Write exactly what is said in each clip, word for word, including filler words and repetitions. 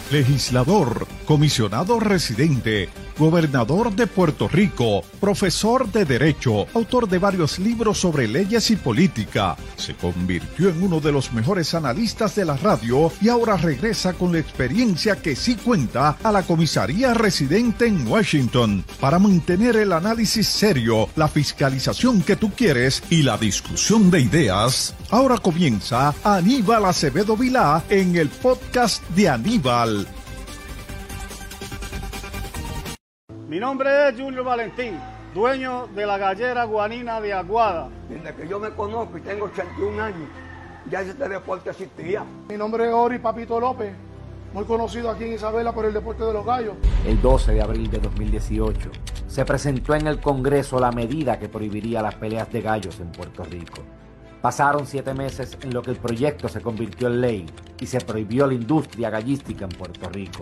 legislador, comisionado residente, gobernador de Puerto Rico, profesor de Derecho, autor de varios libros sobre leyes y política. Se convirtió en uno de los mejores analistas de la radio y ahora regresa con la experiencia que sí cuenta a la comisaría residente en Washington para mantener el análisis serio, la fiscalización que tú quieres y la discusión de ideas. Ahora comienza Aníbal Acevedo Vilá en el podcast de Aníbal. Mi nombre es Julio Valentín, dueño de la gallera guanina de Aguada. Desde que yo me conozco y tengo ochenta y un años, ya este deporte existía. Mi nombre es Ori Papito López, muy conocido aquí en Isabela por el deporte de los gallos. El doce de abril de dos mil dieciocho se presentó en el Congreso la medida que prohibiría las peleas de gallos en Puerto Rico. Pasaron siete meses en lo que el proyecto se convirtió en ley y se prohibió la industria gallística en Puerto Rico.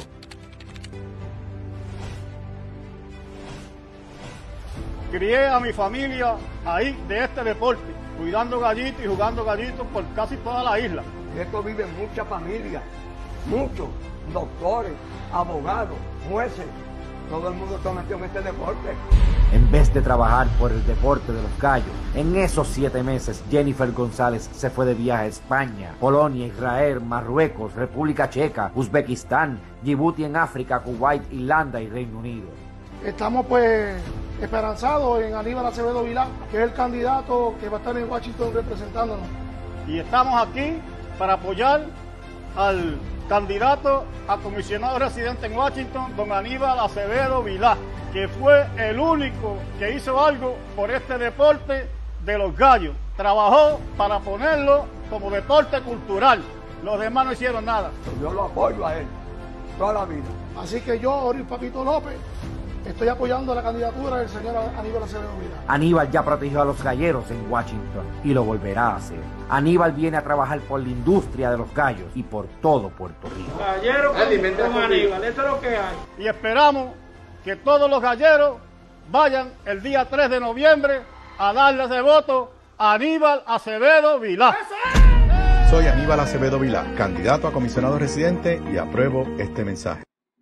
Crié a mi familia ahí de este deporte, cuidando gallitos y jugando gallitos por casi toda la isla. Y esto vive mucha familia, muchos doctores, abogados, jueces, todo el mundo está metido en este deporte. En vez de trabajar por el deporte de los gallos, en esos siete meses Jennifer González se fue de viaje a España, Polonia, Israel, Marruecos, República Checa, Uzbekistán, Djibouti en África, Kuwait, Irlanda y Reino Unido. Estamos pues esperanzados en Aníbal Acevedo Vilá, que es el candidato que va a estar en Washington representándonos. Y estamos aquí para apoyar al candidato a comisionado residente en Washington, don Aníbal Acevedo Vilá, que fue el único que hizo algo por este deporte de los gallos. Trabajó para ponerlo como deporte cultural. Los demás no hicieron nada. Yo lo apoyo a él toda la vida. Así que yo, Ori Papito López, estoy apoyando la candidatura del señor Aníbal Acevedo Vilá. Aníbal ya protegió a los galleros en Washington y lo volverá a hacer. Aníbal viene a trabajar por la industria de los gallos y por todo Puerto Rico. Gallero con, con Aníbal, eso es lo que hay. Y esperamos que todos los galleros vayan el día tres de noviembre a darle ese voto a Aníbal Acevedo Vilá. Soy Aníbal Acevedo Vilá, candidato a comisionado residente y apruebo este mensaje.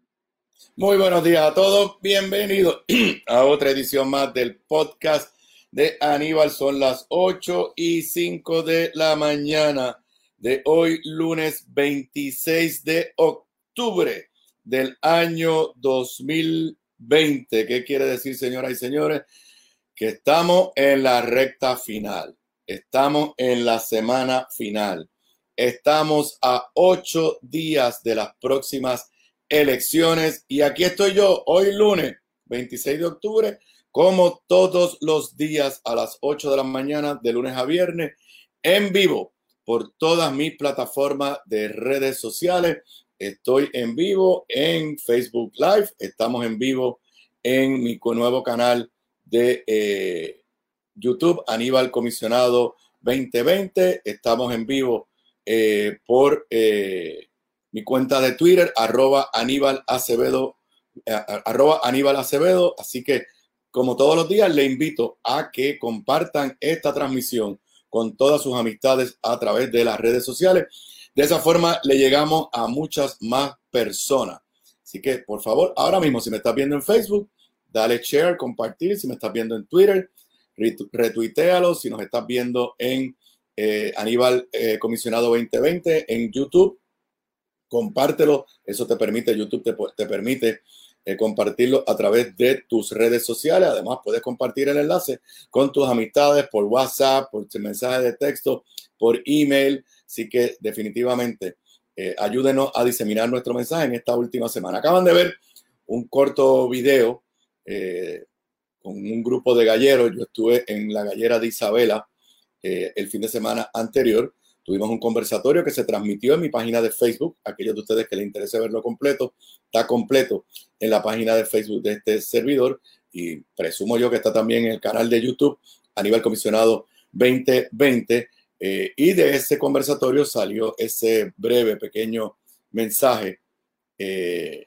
Muy buenos días a todos, bienvenidos a otra edición más del podcast de Aníbal. Son las ocho y cinco de la mañana de hoy, lunes veintiséis de octubre del año dos mil veinte. ¿Qué quiere decir, señoras y señores? Que estamos en la recta final, estamos en la semana final, estamos a ocho días de las próximas elecciones y aquí estoy yo hoy lunes veintiséis de octubre como todos los días a las ocho de la mañana de lunes a viernes en vivo por todas mis plataformas de redes sociales. Estoy en vivo en Facebook Live, estamos en vivo en mi nuevo canal de eh, YouTube Aníbal Comisionado veinte veinte, estamos en vivo eh, por eh, mi cuenta de Twitter, arroba Aníbal Acevedo, eh, arroba Aníbal Acevedo. Así que, como todos los días, le invito a que compartan esta transmisión con todas sus amistades a través de las redes sociales. De esa forma, le llegamos a muchas más personas. Así que, por favor, ahora mismo, si me estás viendo en Facebook, dale share, compartir. Si me estás viendo en Twitter, retuitealo. Si nos estás viendo en eh, Aníbal eh, Comisionado veinte veinte en YouTube, compártelo, eso te permite, YouTube te, te permite eh, compartirlo a través de tus redes sociales. Además, puedes compartir el enlace con tus amistades por WhatsApp, por mensaje de texto, por email. Así que definitivamente eh, ayúdenos a diseminar nuestro mensaje en esta última semana. Acaban de ver un corto video eh, con un grupo de galleros. Yo estuve en la gallera de Isabela eh, el fin de semana anterior. Tuvimos un conversatorio que se transmitió en mi página de Facebook. Aquellos de ustedes que les interese verlo completo, está completo en la página de Facebook de este servidor y presumo yo que está también en el canal de YouTube Aníbal Comisionado veinte veinte. Eh, y de ese conversatorio salió ese breve, pequeño mensaje eh,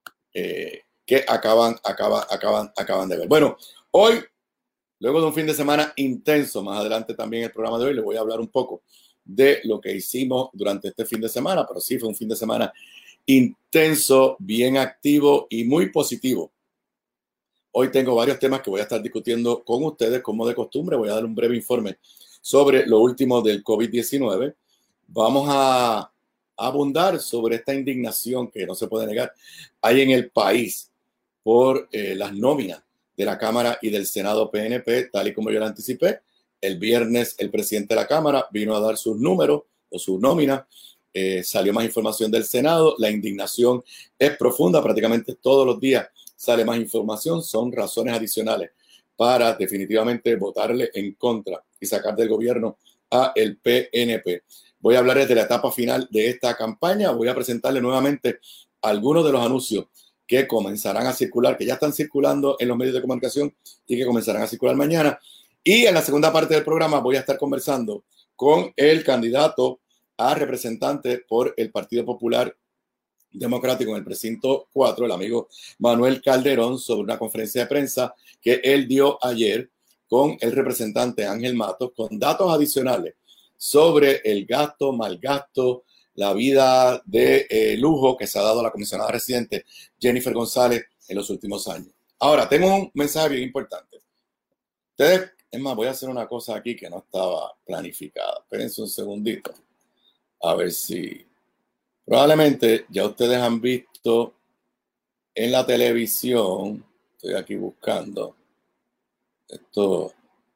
eh, que acaban, acaban, acaban, acaban de ver. Bueno, hoy, luego de un fin de semana intenso, más adelante también el programa de hoy, les voy a hablar un poco de lo que hicimos durante este fin de semana, pero sí fue un fin de semana intenso, bien activo y muy positivo. Hoy tengo varios temas que voy a estar discutiendo con ustedes, como de costumbre. Voy a dar un breve informe sobre lo último del COVID diecinueve. Vamos a abundar sobre esta indignación que no se puede negar hay en el país por eh, las nóminas de la Cámara y del Senado P N P, tal y como yo lo anticipé. El viernes el presidente de la Cámara vino a dar sus números o su nómina. Eh, salió más información del Senado. La indignación es profunda. Prácticamente todos los días sale más información. Son razones adicionales para definitivamente votarle en contra y sacar del gobierno a el P N P. Voy a hablar desde la etapa final de esta campaña. Voy a presentarle nuevamente algunos de los anuncios que comenzarán a circular, que ya están circulando en los medios de comunicación y que comenzarán a circular mañana. Y en la segunda parte del programa voy a estar conversando con el candidato a representante por el Partido Popular Democrático en el precinto cuatro, el amigo Manuel Calderón, sobre una conferencia de prensa que él dio ayer con el representante Ángel Matos, con datos adicionales sobre el gasto, mal gasto, la vida de eh, lujo que se ha dado a la comisionada residente Jennifer González en los últimos años. Ahora, tengo un mensaje bien importante. Ustedes, es más, voy a hacer una cosa aquí que no estaba planificada. Espérense un segundito. A ver si... Probablemente ya ustedes han visto en la televisión, estoy aquí buscando esto.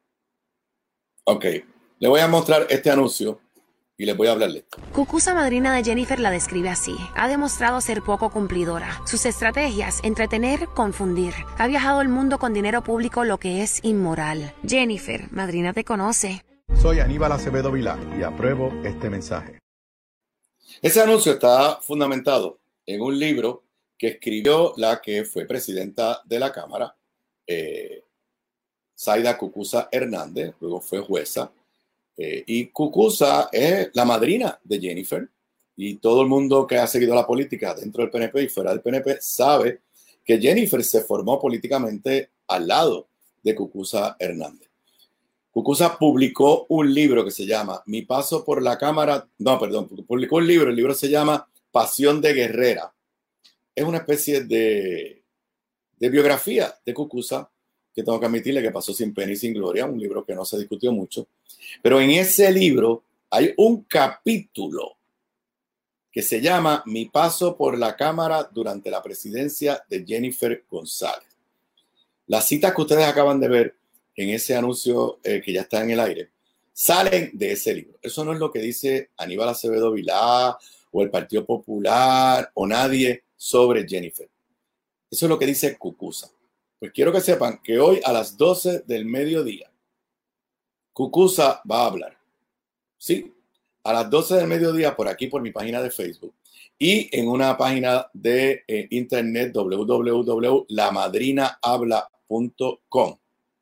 Ok, le voy a mostrar este anuncio y les voy a hablarle. Cucuza, madrina de Jennifer, la describe así. Ha demostrado ser poco cumplidora. Sus estrategias, entretener, confundir. Ha viajado el mundo con dinero público, lo que es inmoral. Jennifer, madrina, te conoce. Soy Aníbal Acevedo Vilá y apruebo este mensaje. Ese anuncio está fundamentado en un libro que escribió la que fue presidenta de la Cámara, eh, Zaida Cucuza Hernández, luego fue jueza. Eh, y Cucuza es la madrina de Jennifer, y todo el mundo que ha seguido la política dentro del P N P y fuera del P N P sabe que Jennifer se formó políticamente al lado de Cucuza Hernández. Cucuza publicó un libro que se llama Mi paso por la Cámara, no, perdón, publicó un libro, el libro se llama Pasión de Guerrera. Es una especie de, de biografía de Cucuza, que tengo que admitirle que pasó sin pena y sin gloria, un libro que no se discutió mucho. Pero en ese libro hay un capítulo que se llama Mi paso por la Cámara durante la presidencia de Jennifer González. Las citas que ustedes acaban de ver en ese anuncio eh, que ya está en el aire salen de ese libro. Eso no es lo que dice Aníbal Acevedo Vilá o el Partido Popular o nadie sobre Jennifer. Eso es lo que dice Cucuza. Pues quiero que sepan que hoy a las doce del mediodía Cucuza va a hablar. Sí, a las doce del mediodía por aquí, por mi página de Facebook y en una página de eh, internet w w w punto la madrina habla punto com.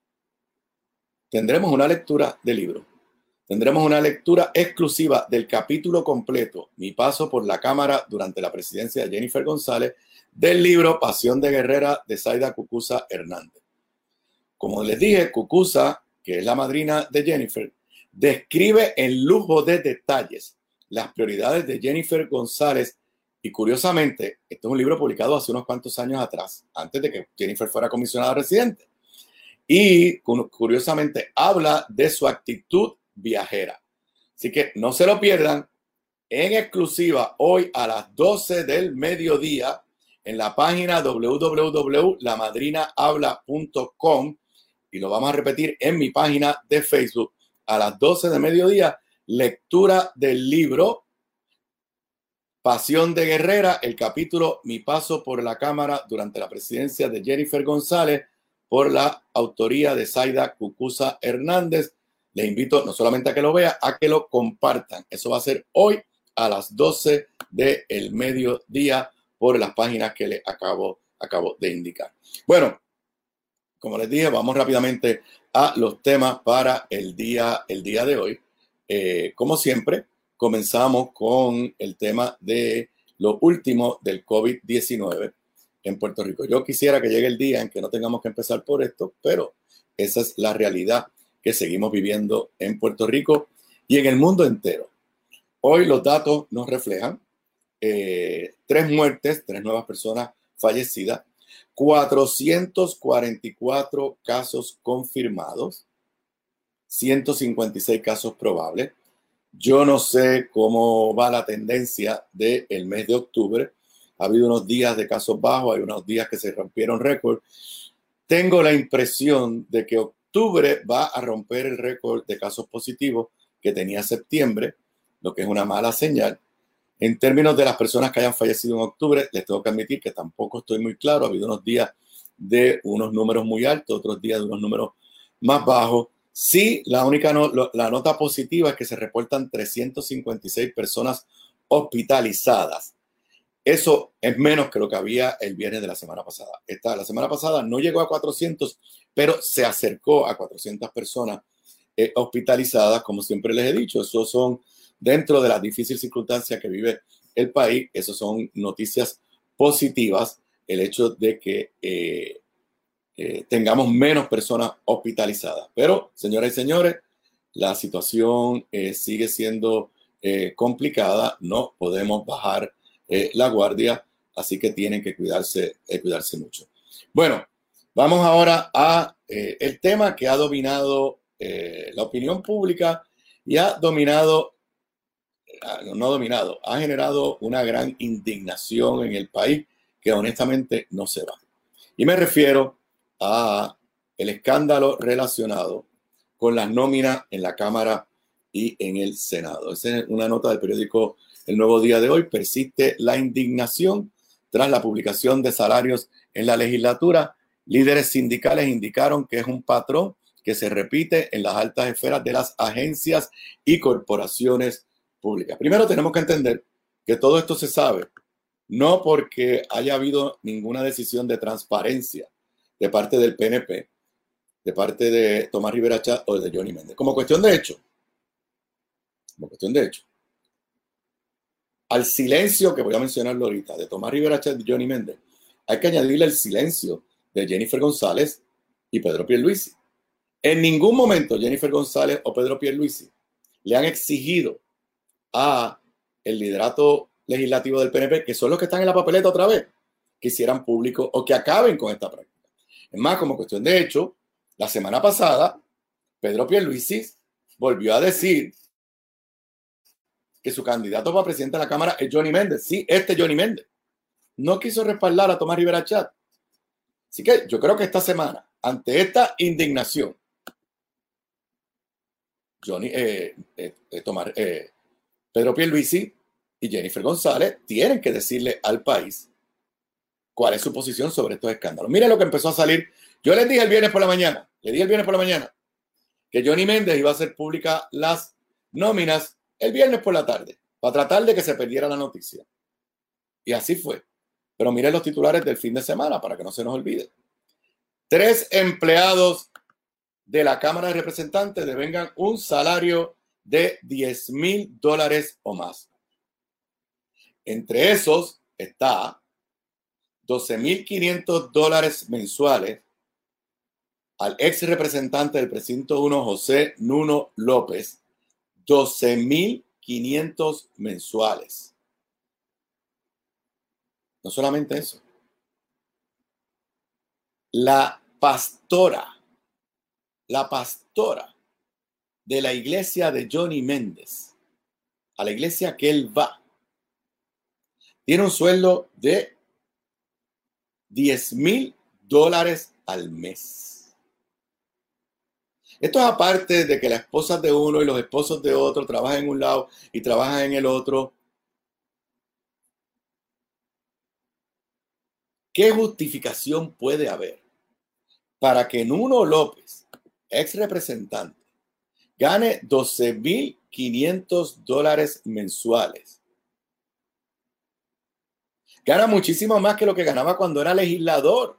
Tendremos una lectura de libro. Tendremos una lectura exclusiva del capítulo completo, Mi paso por la Cámara durante la presidencia de Jennifer González, del libro Pasión de Guerrera de Zaida Cucuza Hernández. Como les dije, Cucuza, que es la madrina de Jennifer, describe en lujo de detalles las prioridades de Jennifer González y, curiosamente, este es un libro publicado hace unos cuantos años atrás, antes de que Jennifer fuera comisionada residente. Y, curiosamente, habla de su actitud viajera. Así que no se lo pierdan, en exclusiva hoy a las doce del mediodía en la página w w w punto la madrina habla punto com, y lo vamos a repetir en mi página de Facebook a las doce del mediodía, lectura del libro Pasión de Guerrera, el capítulo Mi paso por la Cámara durante la presidencia de Jennifer González, por la autoría de Zaida Cucuza Hernández. Les invito no solamente a que lo vean, a que lo compartan. Eso va a ser hoy a las doce del mediodía por las páginas que les acabo, acabo de indicar. Bueno, como les dije, vamos rápidamente a los temas para el día, el día de hoy. Eh, como siempre, comenzamos con el tema de lo último del COVID diecinueve en Puerto Rico. Yo quisiera que llegue el día en que no tengamos que empezar por esto, pero esa es la realidad que seguimos viviendo en Puerto Rico y en el mundo entero. Hoy los datos nos reflejan eh, tres muertes, tres nuevas personas fallecidas, cuatrocientos cuarenta y cuatro casos confirmados, ciento cincuenta y seis casos probables. Yo no sé cómo va la tendencia del mes de octubre. Ha habido unos días de casos bajos, hay unos días que se rompieron récord. Tengo la impresión de que octubre va a romper el récord de casos positivos que tenía septiembre, lo que es una mala señal. En términos de las personas que hayan fallecido en octubre, les tengo que admitir que tampoco estoy muy claro. Ha habido unos días de unos números muy altos, otros días de unos números más bajos. Sí, la única no, la nota positiva es que se reportan trescientas cincuenta y seis personas hospitalizadas. Eso es menos que lo que había el viernes de la semana pasada. Esta, la semana pasada no llegó a cuatrocientos, pero se acercó a cuatrocientas personas eh, hospitalizadas. Como siempre les he dicho, esos son, dentro de las difíciles circunstancias que vive el país, esos son noticias positivas. El hecho de que eh, eh, tengamos menos personas hospitalizadas. Pero, señoras y señores, la situación eh, sigue siendo eh, complicada. No podemos bajar Eh, la guardia, así que tienen que cuidarse, eh, cuidarse mucho. Bueno, vamos ahora a eh, el tema que ha dominado eh, la opinión pública y ha dominado, no ha dominado, ha generado una gran indignación en el país que honestamente no se va. Y me refiero a el escándalo relacionado con las nóminas en la Cámara y en el Senado. Esa es una nota del periódico El Nuevo Día de hoy. Persiste la indignación tras la publicación de salarios en la legislatura. Líderes sindicales indicaron que es un patrón que se repite en las altas esferas de las agencias y corporaciones públicas. Primero tenemos que entender que todo esto se sabe, no porque haya habido ninguna decisión de transparencia de parte del P N P, de parte de Tomás Rivera Chat o de Johnny Méndez. Como cuestión de hecho, como cuestión de hecho, al silencio que voy a mencionarlo ahorita de Tomás Rivera Chat y Johnny Méndez, hay que añadirle el silencio de Jennifer González y Pedro Pierluisi. En ningún momento Jennifer González o Pedro Pierluisi le han exigido a el liderato legislativo del P N P, que son los que están en la papeleta otra vez, que hicieran público o que acaben con esta práctica. Es más, como cuestión de hecho, la semana pasada, Pedro Pierluisi volvió a decir que su candidato para presidente de la Cámara es Johnny Méndez. Sí, este Johnny Méndez. No quiso respaldar a Tomás Rivera Chat. Así que yo creo que esta semana, ante esta indignación, Johnny, eh, eh, eh, Tomás, eh, Pedro Pierluisi y Jennifer González tienen que decirle al país cuál es su posición sobre estos escándalos. Miren lo que empezó a salir. Yo les dije el viernes por la mañana, le dije el viernes por la mañana que Johnny Méndez iba a hacer pública las nóminas el viernes por la tarde, para tratar de que se perdiera la noticia. Y así fue. Pero miren los titulares del fin de semana para que no se nos olvide. Tres empleados de la Cámara de Representantes devengan un salario de diez mil dólares o más. Entre esos está doce mil quinientos dólares mensuales al ex representante del precinto uno, José Nuno López, doce mil quinientos mensuales. No solamente eso. La pastora, la pastora de la iglesia de Johnny Méndez, a la iglesia que él va, tiene un sueldo de diez mil dólares al mes. Esto es aparte de que las esposas de uno y los esposos de otro trabajan en un lado y trabajan en el otro. ¿Qué justificación puede haber para que Nuno López, ex representante, gane doce mil quinientos dólares mensuales? Gana muchísimo más que lo que ganaba cuando era legislador.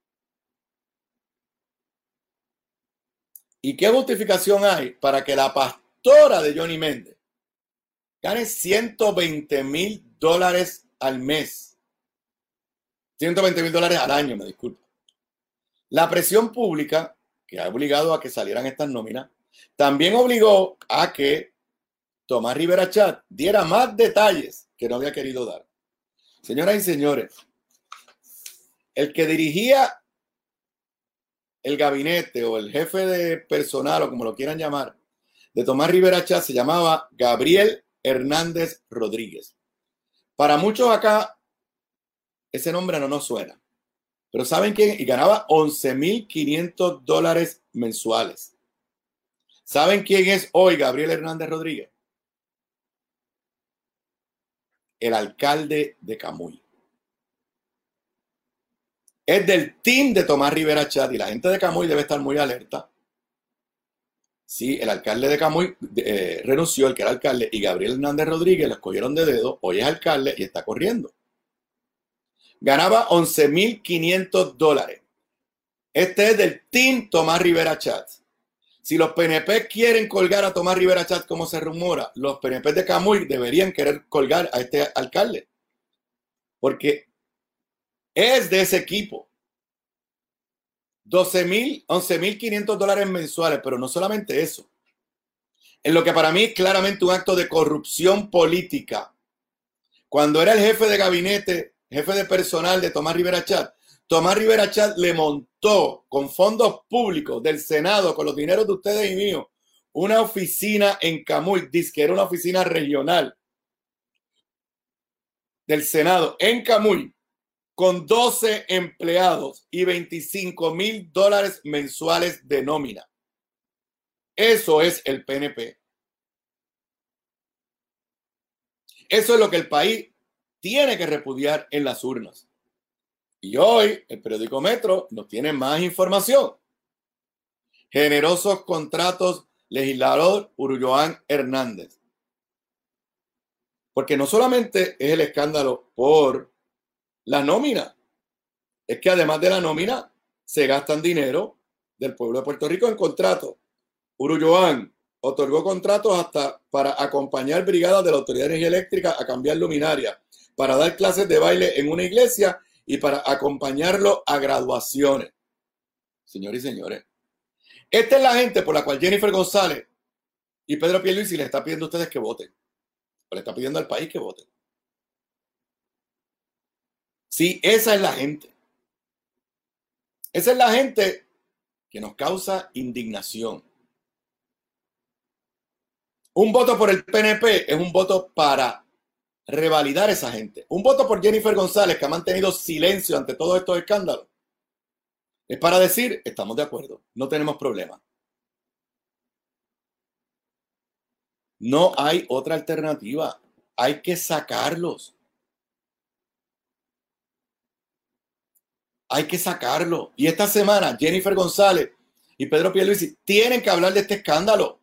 ¿Y qué justificación hay para que la pastora de Johnny Méndez gane ciento veinte mil dólares al mes? ciento veinte mil dólares al año, me disculpo. La presión pública, que ha obligado a que salieran estas nóminas, también obligó a que Tomás Rivera Chat diera más detalles que no había querido dar. Señoras y señores, el que dirigía el gabinete o el jefe de personal o como lo quieran llamar de Tomás Rivera Chatz se llamaba Gabriel Hernández Rodríguez. Para muchos acá ese nombre no nos suena, pero ¿saben quién? Y ganaba once mil quinientos dólares mensuales. ¿Saben quién es hoy Gabriel Hernández Rodríguez? El alcalde de Camuy. Es del team de Tomás Rivera Chatz y la gente de Camuy debe estar muy alerta. Sí, el alcalde de Camuy eh, renunció, el que era alcalde, y Gabriel Hernández Rodríguez lo escogieron de dedo, hoy es alcalde y está corriendo. Ganaba once mil quinientos dólares. Este es del team Tomás Rivera Chatz. Si los P N P quieren colgar a Tomás Rivera Chatz como se rumora, los P N P de Camuy deberían querer colgar a este alcalde. Porque es de ese equipo. doce mil, once mil quinientos dólares mensuales, pero no solamente eso. En lo que para mí es claramente un acto de corrupción política. Cuando era el jefe de gabinete, jefe de personal de Tomás Rivera Chatz, Tomás Rivera Chatz le montó con fondos públicos del Senado, con los dineros de ustedes y míos, una oficina en Camuy, dice que era una oficina regional del Senado en Camuy, con doce empleados y veinticinco mil dólares mensuales de nómina. Eso es el P N P. Eso es lo que el país tiene que repudiar en las urnas. Y hoy el periódico Metro nos tiene más información. Generosos contratos, legislador Urulloan Hernández. Porque no solamente es el escándalo por la nómina, es que además de la nómina se gastan dinero del pueblo de Puerto Rico en contratos. Urulloan otorgó contratos hasta para acompañar brigadas de la Autoridad de Energía Eléctrica a cambiar luminaria, para dar clases de baile en una iglesia y para acompañarlo a graduaciones. Señores y señores, esta es la gente por la cual Jennifer González y Pedro Pierluisi le está pidiendo a ustedes que voten. O le está pidiendo al país que voten. Sí, esa es la gente. Esa es la gente que nos causa indignación. Un voto por el P N P es un voto para revalidar a esa gente. Un voto por Jennifer González, que ha mantenido silencio ante todos estos escándalos, es para decir, estamos de acuerdo, no tenemos problema. No hay otra alternativa. Hay que sacarlos. Hay que sacarlo. Y esta semana Jennifer González y Pedro Pierluisi tienen que hablar de este escándalo.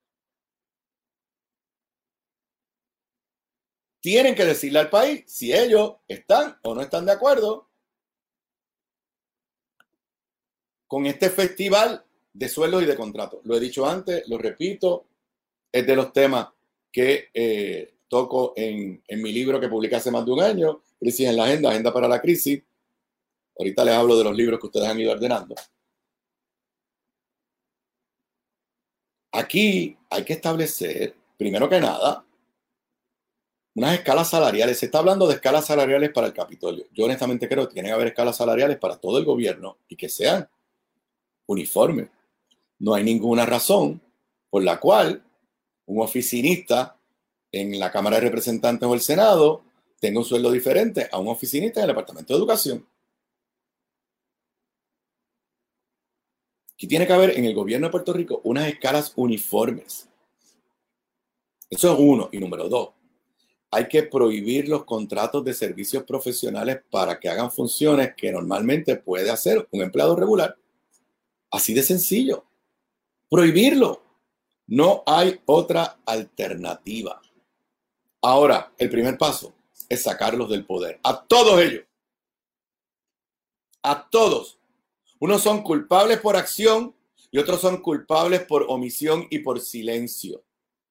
Tienen que decirle al país si ellos están o no están de acuerdo con este festival de sueldos y de contratos. Lo he dicho antes, lo repito, es de los temas que eh, toco en, en mi libro que publiqué hace más de un año, Crisis en la Agenda, Agenda para la Crisis. Ahorita les hablo de los libros que ustedes han ido ordenando. Aquí hay que establecer, primero que nada, unas escalas salariales. Se está hablando de escalas salariales para el Capitolio. Yo honestamente creo que tiene que haber escalas salariales para todo el gobierno y que sean uniformes. No hay ninguna razón por la cual un oficinista en la Cámara de Representantes o el Senado tenga un sueldo diferente a un oficinista en el Departamento de Educación. Aquí tiene que haber en el gobierno de Puerto Rico unas escalas uniformes. Eso es uno. Y número dos, hay que prohibir los contratos de servicios profesionales para que hagan funciones que normalmente puede hacer un empleado regular. Así de sencillo. Prohibirlo. No hay otra alternativa. Ahora, el primer paso es sacarlos del poder. A todos ellos. A todos. Unos son culpables por acción y otros son culpables por omisión y por silencio.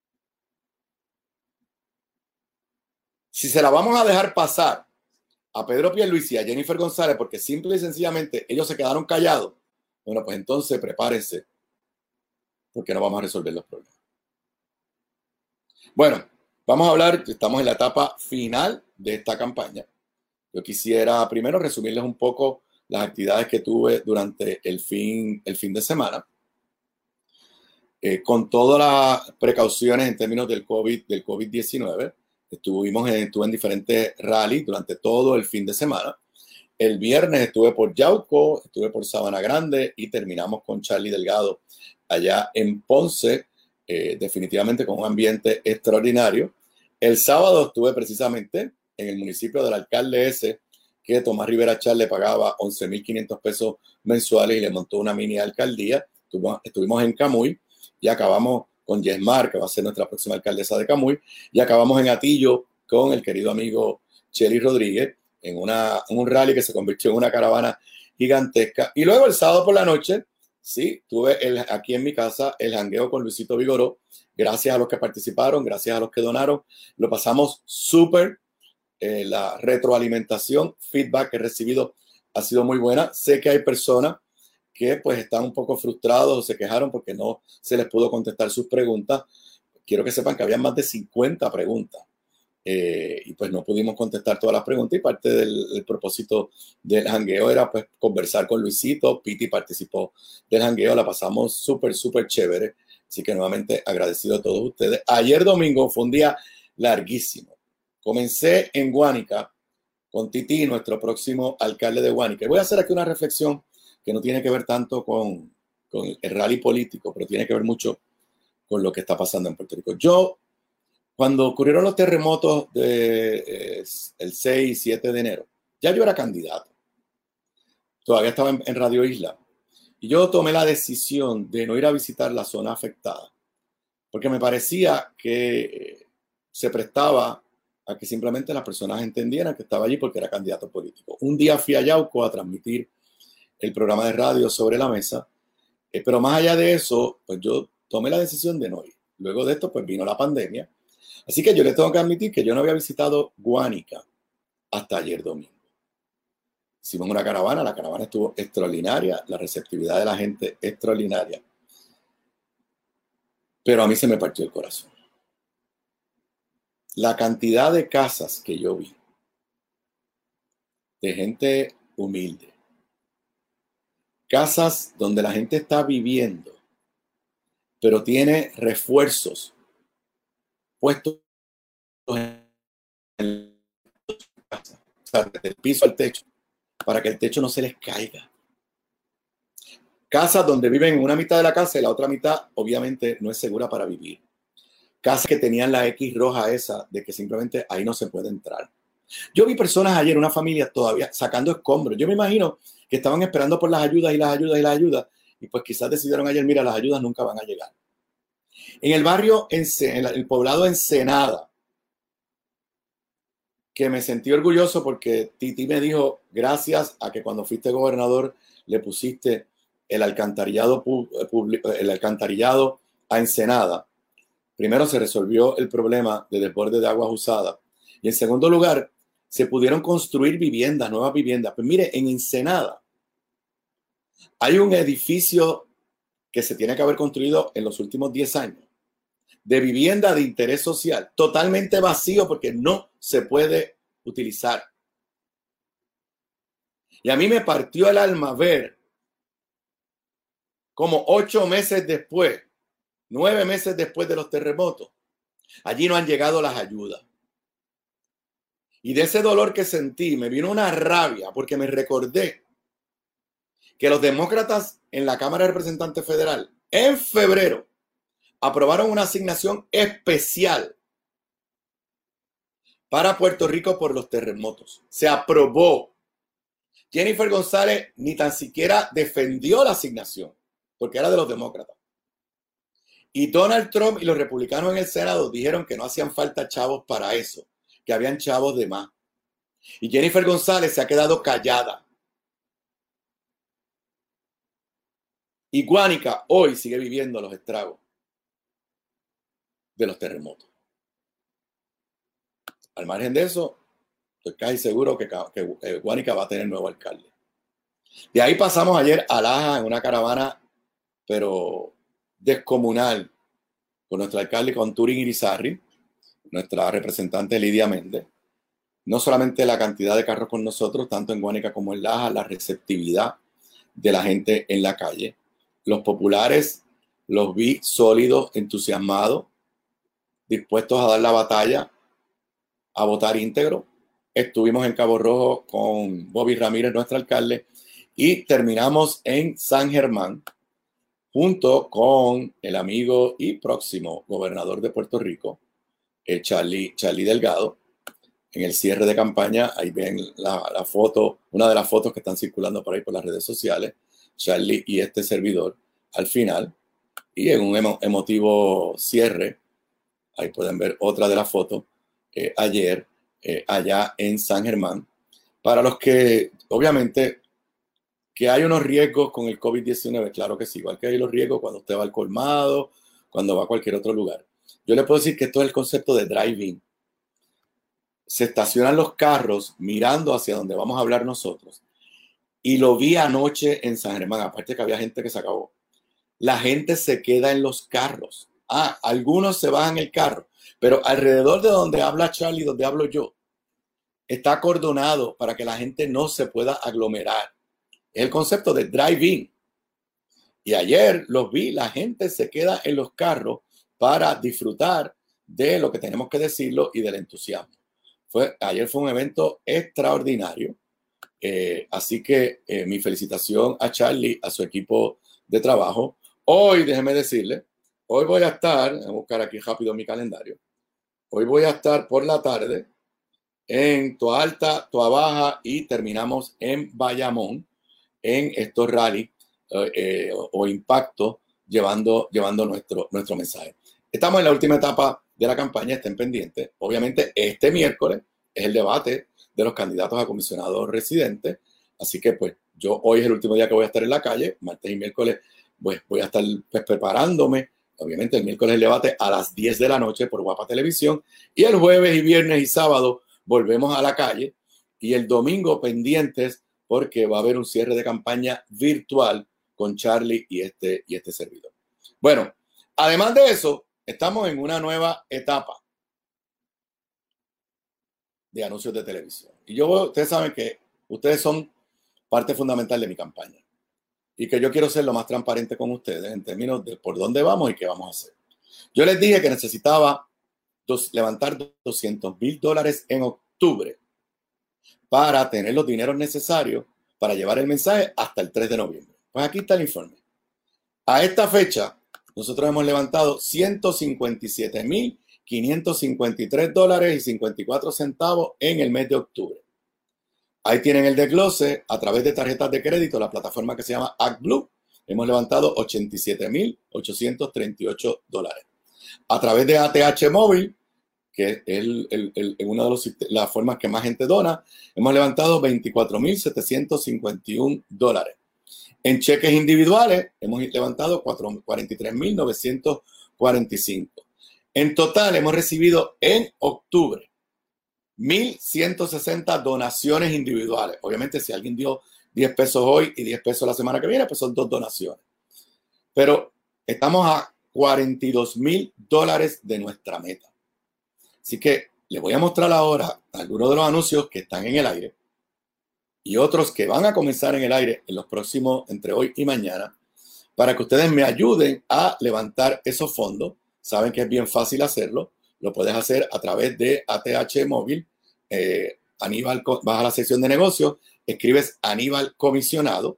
Si se la vamos a dejar pasar a Pedro Pierluisi y a Jennifer González porque simple y sencillamente ellos se quedaron callados, bueno, pues entonces prepárense porque no vamos a resolver los problemas. Bueno, vamos a hablar, estamos en la etapa final de esta campaña Yo quisiera primero resumirles un poco las actividades que tuve durante el fin, el fin de semana. Eh, con todas las precauciones en términos del COVID, del COVID diecinueve, estuvimos en, estuve en diferentes rallies durante todo el fin de semana. El viernes estuve por Yauco, estuve por Sabana Grande y terminamos con Charlie Delgado allá en Ponce, eh, definitivamente con un ambiente extraordinario. El sábado estuve precisamente en el municipio del alcalde ese, que Tomás Rivera Char le pagaba once mil quinientos pesos mensuales y le montó una mini alcaldía. Estuvimos, estuvimos en Camuy y acabamos con Yesmar, que va a ser nuestra próxima alcaldesa de Camuy, y acabamos en Atillo con el querido amigo Chely Rodríguez, en, una, en un rally que se convirtió en una caravana gigantesca. Y luego el sábado por la noche, sí, tuve el, aquí en mi casa el jangueo con Luisito Vigoró. Gracias a los que participaron, gracias a los que donaron. Lo pasamos súper. Eh, la retroalimentación, feedback que he recibido ha sido muy buena. Sé que hay personas que pues están un poco frustrados o se quejaron porque no se les pudo contestar sus preguntas. Quiero que sepan que había más de cincuenta preguntas. Eh, y pues no pudimos contestar todas las preguntas y parte del, del propósito del jangueo era pues conversar con Luisito. Piti participó del jangueo, la pasamos súper, súper chévere, así que nuevamente agradecido a todos ustedes. Ayer domingo fue un día larguísimo. Comencé en Guánica con Titi, nuestro próximo alcalde de Guánica. Y voy a hacer aquí una reflexión que no tiene que ver tanto con, con el rally político, pero tiene que ver mucho con lo que está pasando en Puerto Rico. Yo Cuando ocurrieron los terremotos del de, eh, seis y siete de enero, ya yo era candidato. Todavía estaba en, en Radio Isla. Y yo tomé la decisión de no ir a visitar la zona afectada, porque me parecía que eh, se prestaba a que simplemente las personas entendieran que estaba allí porque era candidato político. Un día fui a Yauco a transmitir el programa de radio Sobre la Mesa, eh, pero más allá de eso, pues yo tomé la decisión de no ir. Luego de esto, pues vino la pandemia. Así que yo les tengo que admitir que yo no había visitado Guánica hasta ayer domingo. Hicimos una caravana, la caravana estuvo extraordinaria, la receptividad de la gente extraordinaria. Pero a mí se me partió el corazón. La cantidad de casas que yo vi, de gente humilde, casas donde la gente está viviendo, pero tiene refuerzos puestos en la casa, o sea, desde el piso al techo, para que el techo no se les caiga. Casas donde viven en una mitad de la casa y la otra mitad obviamente no es segura para vivir. Casas que tenían la X roja esa de que simplemente ahí no se puede entrar. Yo vi personas ayer, una familia todavía sacando escombros. Yo me imagino que estaban esperando por las ayudas y las ayudas y las ayudas y pues quizás decidieron ayer, mira, las ayudas nunca van a llegar. En el barrio, en el poblado Ensenada, que me sentí orgulloso porque Titi me dijo, gracias a que cuando fuiste gobernador le pusiste el alcantarillado, el alcantarillado a Ensenada. Primero se resolvió el problema de desborde de aguas usadas. Y en segundo lugar, se pudieron construir viviendas, nuevas viviendas. Pues mire, en Ensenada hay un edificio que se tiene que haber construido en los últimos diez años de vivienda de interés social, totalmente vacío porque no se puede utilizar. Y a mí me partió el alma ver como ocho meses después, nueve meses después de los terremotos, allí no han llegado las ayudas. Y de ese dolor que sentí me vino una rabia porque me recordé que los demócratas en la Cámara de Representantes Federal en febrero aprobaron una asignación especial para Puerto Rico por los terremotos. Se aprobó. Jennifer González ni tan siquiera defendió la asignación porque era de los demócratas. Y Donald Trump y los republicanos en el Senado dijeron que no hacían falta chavos para eso, que habían chavos de más. Y Jennifer González se ha quedado callada. Y Guánica hoy sigue viviendo los estragos de los terremotos. Al margen de eso, estoy casi seguro que, que Guánica va a tener nuevo alcalde. De ahí pasamos ayer a Laja en una caravana, pero descomunal, con nuestro alcalde, con Turing Irizarry, nuestra representante Lidia Méndez. no solamente la cantidad de carros con nosotros, tanto en Guánica como en Laja, la receptividad de la gente en la calle. Los populares los vi sólidos, entusiasmados, dispuestos a dar la batalla, a votar íntegro. Estuvimos en Cabo Rojo con Bobby Ramírez, nuestro alcalde, y terminamos en San Germán, junto con el amigo y próximo gobernador de Puerto Rico, eh, Charlie, Charlie Delgado. En el cierre de campaña, ahí ven la, la foto, una de las fotos que están circulando por ahí por las redes sociales, Charlie y este servidor al final, y en un emo, emotivo cierre, ahí pueden ver otra de las fotos, eh, ayer, eh, allá en San Germán, para los que, obviamente, que hay unos riesgos con el COVID diecinueve, claro que sí, igual que hay los riesgos cuando usted va al colmado, cuando va a cualquier otro lugar. Yo le puedo decir que esto es el concepto de drive-in. Se estacionan los carros mirando hacia donde vamos a hablar nosotros. Y lo vi anoche en San Germán, aparte que había gente que se acabó. La gente se queda en los carros. Ah, algunos se bajan el carro, pero alrededor de donde habla Charlie, donde hablo yo, está acordonado para que la gente no se pueda aglomerar. Es el concepto de drive-in. Y ayer los vi, la gente se queda en los carros para disfrutar de lo que tenemos que decirlo y del entusiasmo. Fue, ayer fue un evento extraordinario. Eh, así que eh, mi felicitación a Charlie, a su equipo de trabajo. Hoy, déjeme decirle, hoy voy a estar, voy a buscar aquí rápido mi calendario. Hoy voy a estar por la tarde en Toa Alta, Toa Baja y terminamos en Bayamón en estos rallies eh, eh, o, o impacto llevando, llevando nuestro, nuestro mensaje. Estamos en la última etapa de la campaña, estén pendientes. Obviamente este miércoles es el debate de los candidatos a comisionados residentes, así que pues yo hoy es el último día que voy a estar en la calle, martes y miércoles pues voy a estar pues, preparándome. Obviamente el miércoles el debate a las diez de la noche por Guapa Televisión y el jueves y viernes y sábado volvemos a la calle y el domingo pendientes porque va a haber un cierre de campaña virtual con Charlie y este, y este servidor. Bueno, además de eso, estamos en una nueva etapa de anuncios de televisión. Y yo, ustedes saben que ustedes son parte fundamental de mi campaña y que yo quiero ser lo más transparente con ustedes en términos de por dónde vamos y qué vamos a hacer. Yo les dije que necesitaba dos, levantar doscientos mil dólares en octubre para tener los dineros necesarios para llevar el mensaje hasta el tres de noviembre. Pues aquí está el informe. A esta fecha, nosotros hemos levantado ciento cincuenta y siete mil quinientos cincuenta y tres dólares y cincuenta y cuatro centavos en el mes de octubre. Ahí tienen el desglose a través de tarjetas de crédito, la plataforma que se llama ActBlue. Hemos levantado ochenta y siete mil ochocientos treinta y ocho dólares. A través de A T H Móvil, que es el, el, el, una de los, las formas que más gente dona, hemos levantado veinticuatro mil setecientos cincuenta y uno dólares. En cheques individuales hemos levantado cuarenta y tres mil novecientos cuarenta y cinco. En total hemos recibido en octubre mil ciento sesenta donaciones individuales. Obviamente si alguien dio diez pesos hoy y diez pesos la semana que viene, pues son dos donaciones. Pero estamos a cuarenta y dos mil dólares de nuestra meta. Así que les voy a mostrar ahora algunos de los anuncios que están en el aire y otros que van a comenzar en el aire en los próximos, entre hoy y mañana, para que ustedes me ayuden a levantar esos fondos. Saben que es bien fácil hacerlo. Lo puedes hacer a través de A T H Móvil. Eh, Aníbal, vas a la sección de negocios, escribes Aníbal Comisionado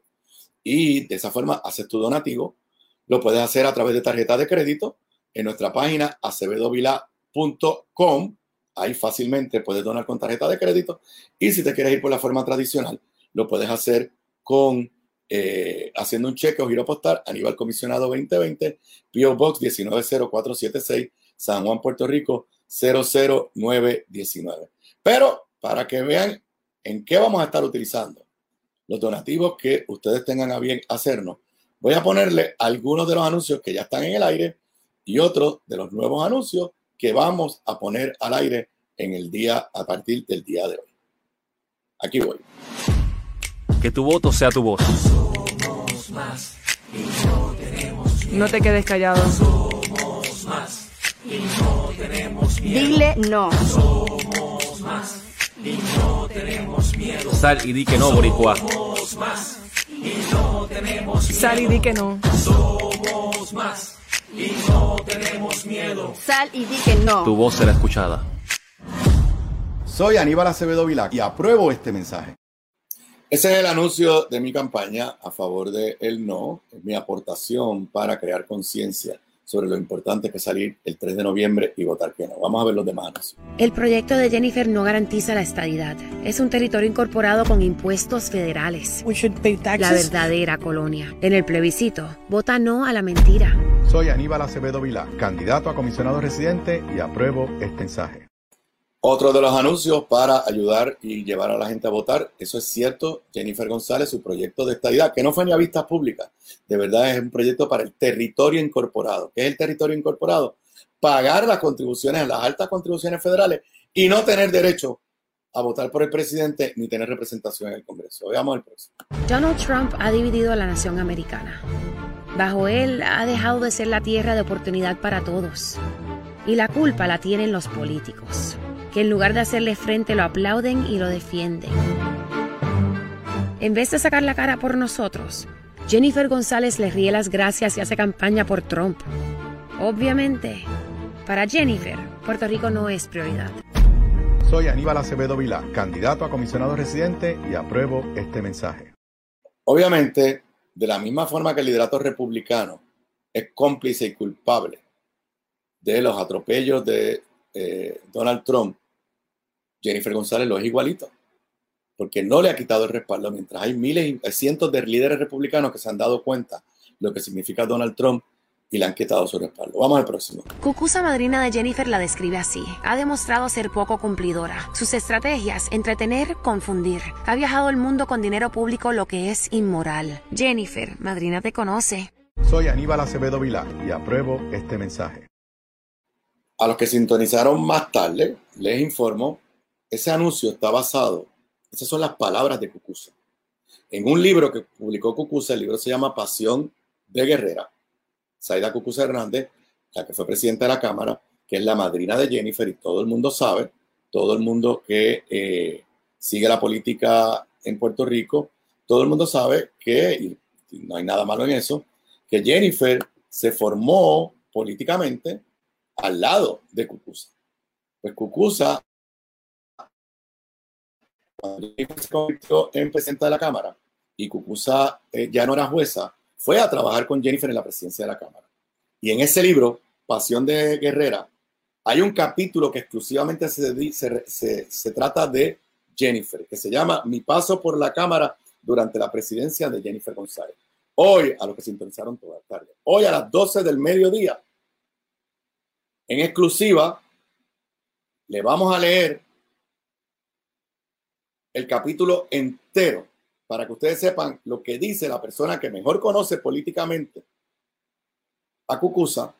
y de esa forma haces tu donativo. Lo puedes hacer a través de tarjeta de crédito en nuestra página acevedo vilá punto com. Ahí fácilmente puedes donar con tarjeta de crédito. Y si te quieres ir por la forma tradicional, lo puedes hacer con eh, haciendo un cheque o giro postal, Aníbal Comisionado veinte veinte, P O Box diecinueve cero cuatro siete seis, San Juan, Puerto Rico cero cero nueve diecinueve. Pero para que vean en qué vamos a estar utilizando los donativos que ustedes tengan a bien hacernos, voy a ponerle algunos de los anuncios que ya están en el aire y otros de los nuevos anuncios que vamos a poner al aire en el día, a partir del día de hoy. Aquí voy. Que tu voto sea tu voz. Somos más y no tenemos miedo. No te quedes callado. Somos más y no tenemos miedo. Dile no. Somos más y no tenemos miedo. Sal y di que no, boricua. Somos más y no tenemos miedo. Sal y di que no. Somos más y no tenemos miedo. Sal y di que no. Tu voz será escuchada. Soy Aníbal Acevedo Vilá y apruebo este mensaje. Ese es el anuncio de mi campaña a favor de el no, es mi aportación para crear conciencia sobre lo importante que es salir el tres de noviembre y votar que no. Vamos a ver los demás anuncios. El proyecto de Jennifer no garantiza la estadidad. Es un territorio incorporado con impuestos federales. We should pay taxes. La verdadera colonia. En el plebiscito, vota no a la mentira. Soy Aníbal Acevedo Vilá, candidato a comisionado residente y apruebo este mensaje. Otro de los anuncios para ayudar y llevar a la gente a votar, eso es cierto, Jennifer González, su proyecto de estadidad, que no fue ni a vistas públicas, de verdad es un proyecto para el territorio incorporado. ¿Qué es el territorio incorporado? Pagar las contribuciones, las altas contribuciones federales y no tener derecho a votar por el presidente ni tener representación en el Congreso. Veamos el próximo. Donald Trump ha dividido a la nación americana. Bajo él ha dejado de ser la tierra de oportunidad para todos. Y la culpa la tienen los políticos, que en lugar de hacerle frente lo aplauden y lo defienden. En vez de sacar la cara por nosotros, Jennifer González le ríe las gracias y hace campaña por Trump. Obviamente, para Jennifer, Puerto Rico no es prioridad. Soy Aníbal Acevedo Vilá, candidato a comisionado residente y apruebo este mensaje. Obviamente, de la misma forma que el liderato republicano es cómplice y culpable de los atropellos de eh, Donald Trump, Jennifer González lo es igualito, porque no le ha quitado el respaldo, mientras hay miles y cientos de líderes republicanos que se han dado cuenta de lo que significa Donald Trump y le han quitado su respaldo. Vamos al próximo. Cucuza, madrina de Jennifer, la describe así. Ha demostrado ser poco cumplidora. Sus estrategias, entretener, confundir. Ha viajado el mundo con dinero público, lo que es inmoral. Jennifer, madrina, te conoce. Soy Aníbal Acevedo Vilá y apruebo este mensaje. A los que sintonizaron más tarde, les informo, ese anuncio está basado, esas son las palabras de Cucuza, en un libro que publicó Cucuza. El libro se llama Pasión de Guerrera. Zaida Cucuza Hernández, la que fue presidenta de la Cámara, que es la madrina de Jennifer, y todo el mundo sabe, todo el mundo que eh, sigue la política en Puerto Rico, todo el mundo sabe que, y no hay nada malo en eso, que Jennifer se formó políticamente al lado de Cucuza. Pues Cucuza, cuando Jennifer se convirtió en presidenta de la Cámara y Cucuza eh, ya no era jueza, fue a trabajar con Jennifer en la presidencia de la Cámara. Y en ese libro, Pasión de Guerrera, hay un capítulo que exclusivamente se, se, se, se trata de Jennifer, que se llama Mi paso por la Cámara durante la presidencia de Jennifer González. Hoy, a los que sintonizaron toda la tarde, hoy a las doce del mediodía, en exclusiva, le vamos a leer el capítulo entero para que ustedes sepan lo que dice la persona que mejor conoce políticamente a Cucuza,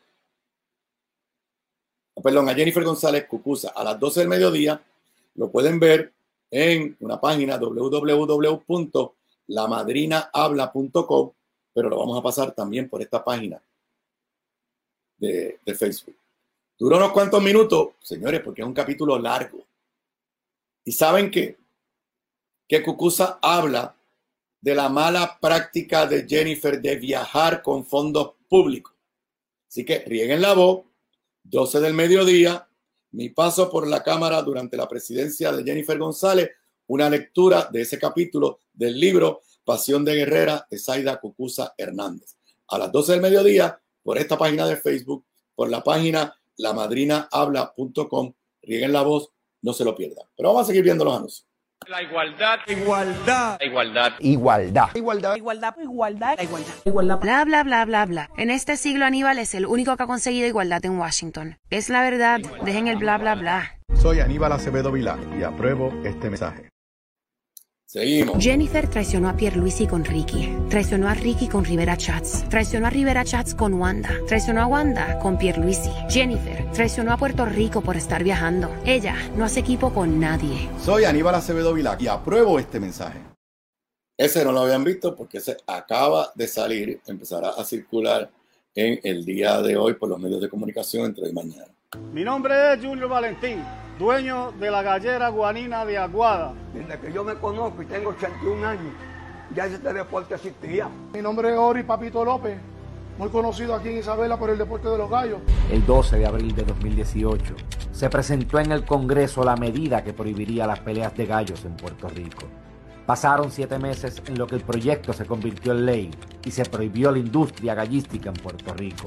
perdón, a Jennifer González Cucuza, a las doce del mediodía. Lo pueden ver en una página doble u doble u doble u punto la madrina habla punto com, pero lo vamos a pasar también por esta página de, de Facebook. Duró unos cuantos minutos, señores, porque es un capítulo largo. ¿Y saben qué? Que Cucuza habla de la mala práctica de Jennifer de viajar con fondos públicos. Así que rieguen la voz, doce del mediodía, mi paso por la Cámara durante la presidencia de Jennifer González, una lectura de ese capítulo del libro Pasión de Guerrera de Zaida Cucuza Hernández. A las doce del mediodía, por esta página de Facebook, por la página la madrina habla punto com, rieguen la voz, no se lo pierdan. Pero vamos a seguir viendo los anuncios. La igualdad, igualdad, igualdad, Igualdad. igualdad, Igualdad, igualdad, igualdad, igualdad. Bla, bla, bla, bla, bla. En este siglo, Aníbal es el único que ha conseguido igualdad en Washington. Es la verdad. Dejen el bla, bla, bla. Soy Aníbal Acevedo Vilá y apruebo este mensaje. Seguimos. Jennifer traicionó a Pierluisi con Ricky. Traicionó a Ricky con Rivera Chats. Traicionó a Rivera Chats con Wanda. Traicionó a Wanda con Pierluisi. Jennifer traicionó a Puerto Rico por estar viajando. Ella no hace equipo con nadie. Soy Aníbal Acevedo Vilá y apruebo este mensaje. Ese no lo habían visto porque ese acaba de salir, empezará a circular en el día de hoy por los medios de comunicación entre hoy y mañana. Mi nombre es Julio Valentín, dueño de la gallera guanina de Aguada. Desde que yo me conozco y tengo ochenta y un años, ya ese deporte existía. Mi nombre es Ori Papito López, muy conocido aquí en Isabela por el deporte de los gallos. El doce de abril de dos mil dieciocho se presentó en el Congreso la medida que prohibiría las peleas de gallos en Puerto Rico. Pasaron siete meses en lo que el proyecto se convirtió en ley y se prohibió la industria gallística en Puerto Rico.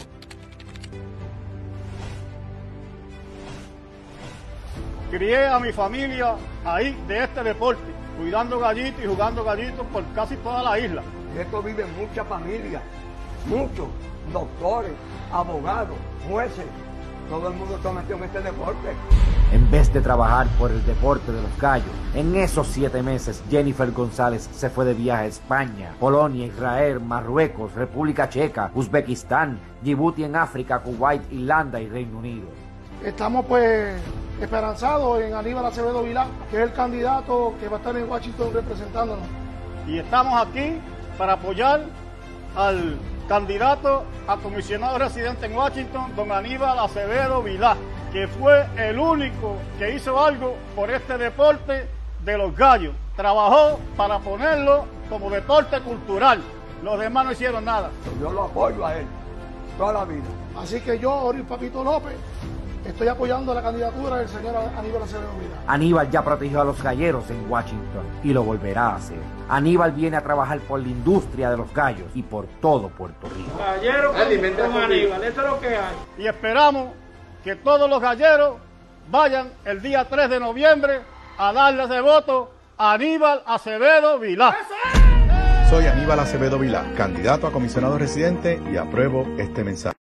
Crié a mi familia ahí de este deporte, cuidando gallitos y jugando gallitos por casi toda la isla. De esto viven muchas familias, muchos doctores, abogados, jueces. Todo el mundo está metido en este deporte. En vez de trabajar por el deporte de los gallos, en esos siete meses Jennifer González se fue de viaje a España, Polonia, Israel, Marruecos, República Checa, Uzbekistán, Djibouti en África, Kuwait, Irlanda y Reino Unido. Estamos pues esperanzados en Aníbal Acevedo Vilá, que es el candidato que va a estar en Washington representándonos. Y estamos aquí para apoyar al candidato a comisionado residente en Washington, don Aníbal Acevedo Vilá, que fue el único que hizo algo por este deporte de los gallos. Trabajó para ponerlo como deporte cultural. Los demás no hicieron nada. Yo lo apoyo a él toda la vida. Así que yo, Ori Papito López, estoy apoyando la candidatura del señor Aníbal Acevedo Vilá. Aníbal ya protegió a los galleros en Washington y lo volverá a hacer. Aníbal viene a trabajar por la industria de los gallos y por todo Puerto Rico. Galleros con, con Aníbal, eso es lo que hay. Y esperamos que todos los galleros vayan el día tres de noviembre a darle ese voto a Aníbal Acevedo Vilá. Soy Aníbal Acevedo Vilá, candidato a comisionado residente y apruebo este mensaje.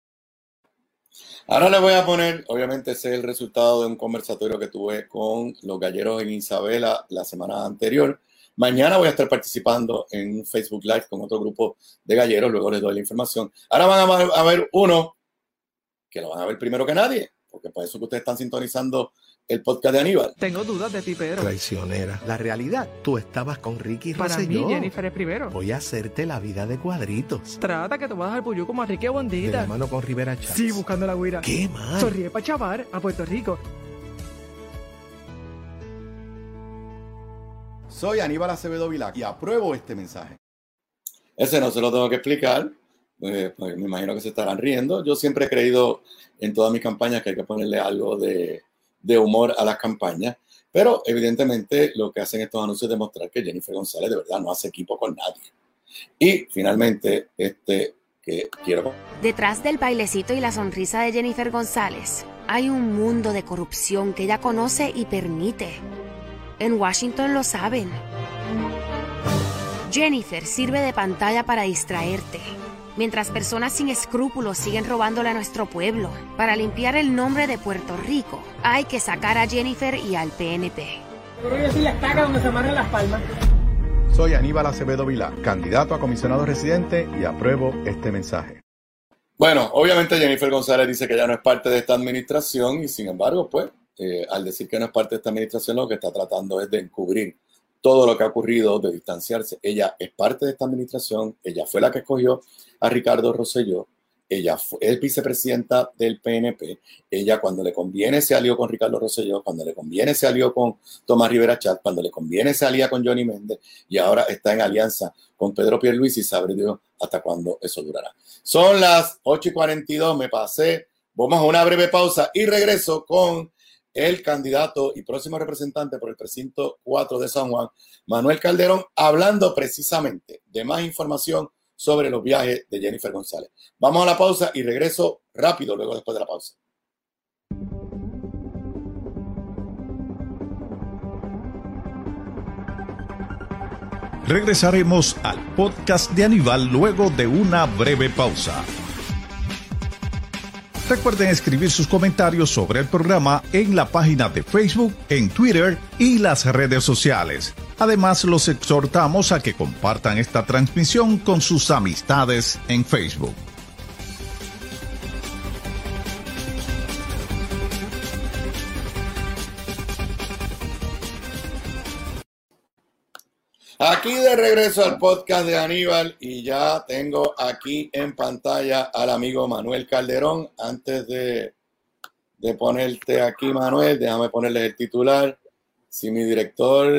Ahora le voy a poner, obviamente ese es el resultado de un conversatorio que tuve con los galleros en Isabela la semana anterior. Mañana voy a estar participando en un Facebook Live con otro grupo de galleros, luego les doy la información. Ahora van a ver uno que lo van a ver primero que nadie, porque por eso que ustedes están sintonizando el podcast de Aníbal. Tengo dudas de ti, Pedro. Traicionera. La realidad, tú estabas con Ricky Rosselló. Para mí, Jennifer es primero. Voy a hacerte la vida de cuadritos. Trata que te vas a dar puyú como a Ricky Bondita. De la mano con Rivera Chats. Sí, buscando la guira. ¿Qué más? Sonríe para chavar a Puerto Rico. Soy Aníbal Acevedo Vilá y apruebo este mensaje. Ese no se lo tengo que explicar. Eh, pues me imagino que se estarán riendo. Yo siempre he creído en todas mis campañas que hay que ponerle algo de, de humor a las campañas. Pero evidentemente lo que hacen estos anuncios es demostrar que Jennifer González de verdad no hace equipo con nadie. Y finalmente, este que quiero... Detrás del bailecito y la sonrisa de Jennifer González hay un mundo de corrupción que ella conoce y permite. En Washington lo saben. Jennifer sirve de pantalla para distraerte, mientras personas sin escrúpulos siguen robándole a nuestro pueblo. Para limpiar el nombre de Puerto Rico, hay que sacar a Jennifer y al P N P. Yo creo que sí la estaca donde se amarran las palmas. Soy Aníbal Acevedo Vilá, candidato a comisionado residente y apruebo este mensaje. Bueno, obviamente Jennifer González dice que ya no es parte de esta administración y sin embargo, pues, eh, al decir que no es parte de esta administración, lo que está tratando es de encubrir todo lo que ha ocurrido, de distanciarse. Ella es parte de esta administración, ella fue la que escogió a Ricardo Rosselló, ella fue, es vicepresidenta del P N P, ella cuando le conviene se alió con Ricardo Rosselló, cuando le conviene se alió con Tomás Rivera Chat, cuando le conviene se alía con Johnny Méndez y ahora está en alianza con Pedro Pierluisi y sabe Dios hasta cuándo eso durará. Son las ocho y cuarenta y dos, me pasé, vamos a una breve pausa y regreso con el candidato y próximo representante por el precinto cuatro de San Juan, Manuel Calderón, hablando precisamente de más información sobre los viajes de Jennifer González. Vamos a la pausa y regreso rápido luego después de la pausa. Regresaremos al podcast de Aníbal luego de una breve pausa. Recuerden escribir sus comentarios sobre el programa en la página de Facebook, en Twitter y las redes sociales. Además, los exhortamos a que compartan esta transmisión con sus amistades en Facebook. Aquí de regreso al podcast de Aníbal y ya tengo aquí en pantalla al amigo Manuel Calderón. Antes de de ponerte aquí, Manuel, déjame ponerle el titular. Si mi director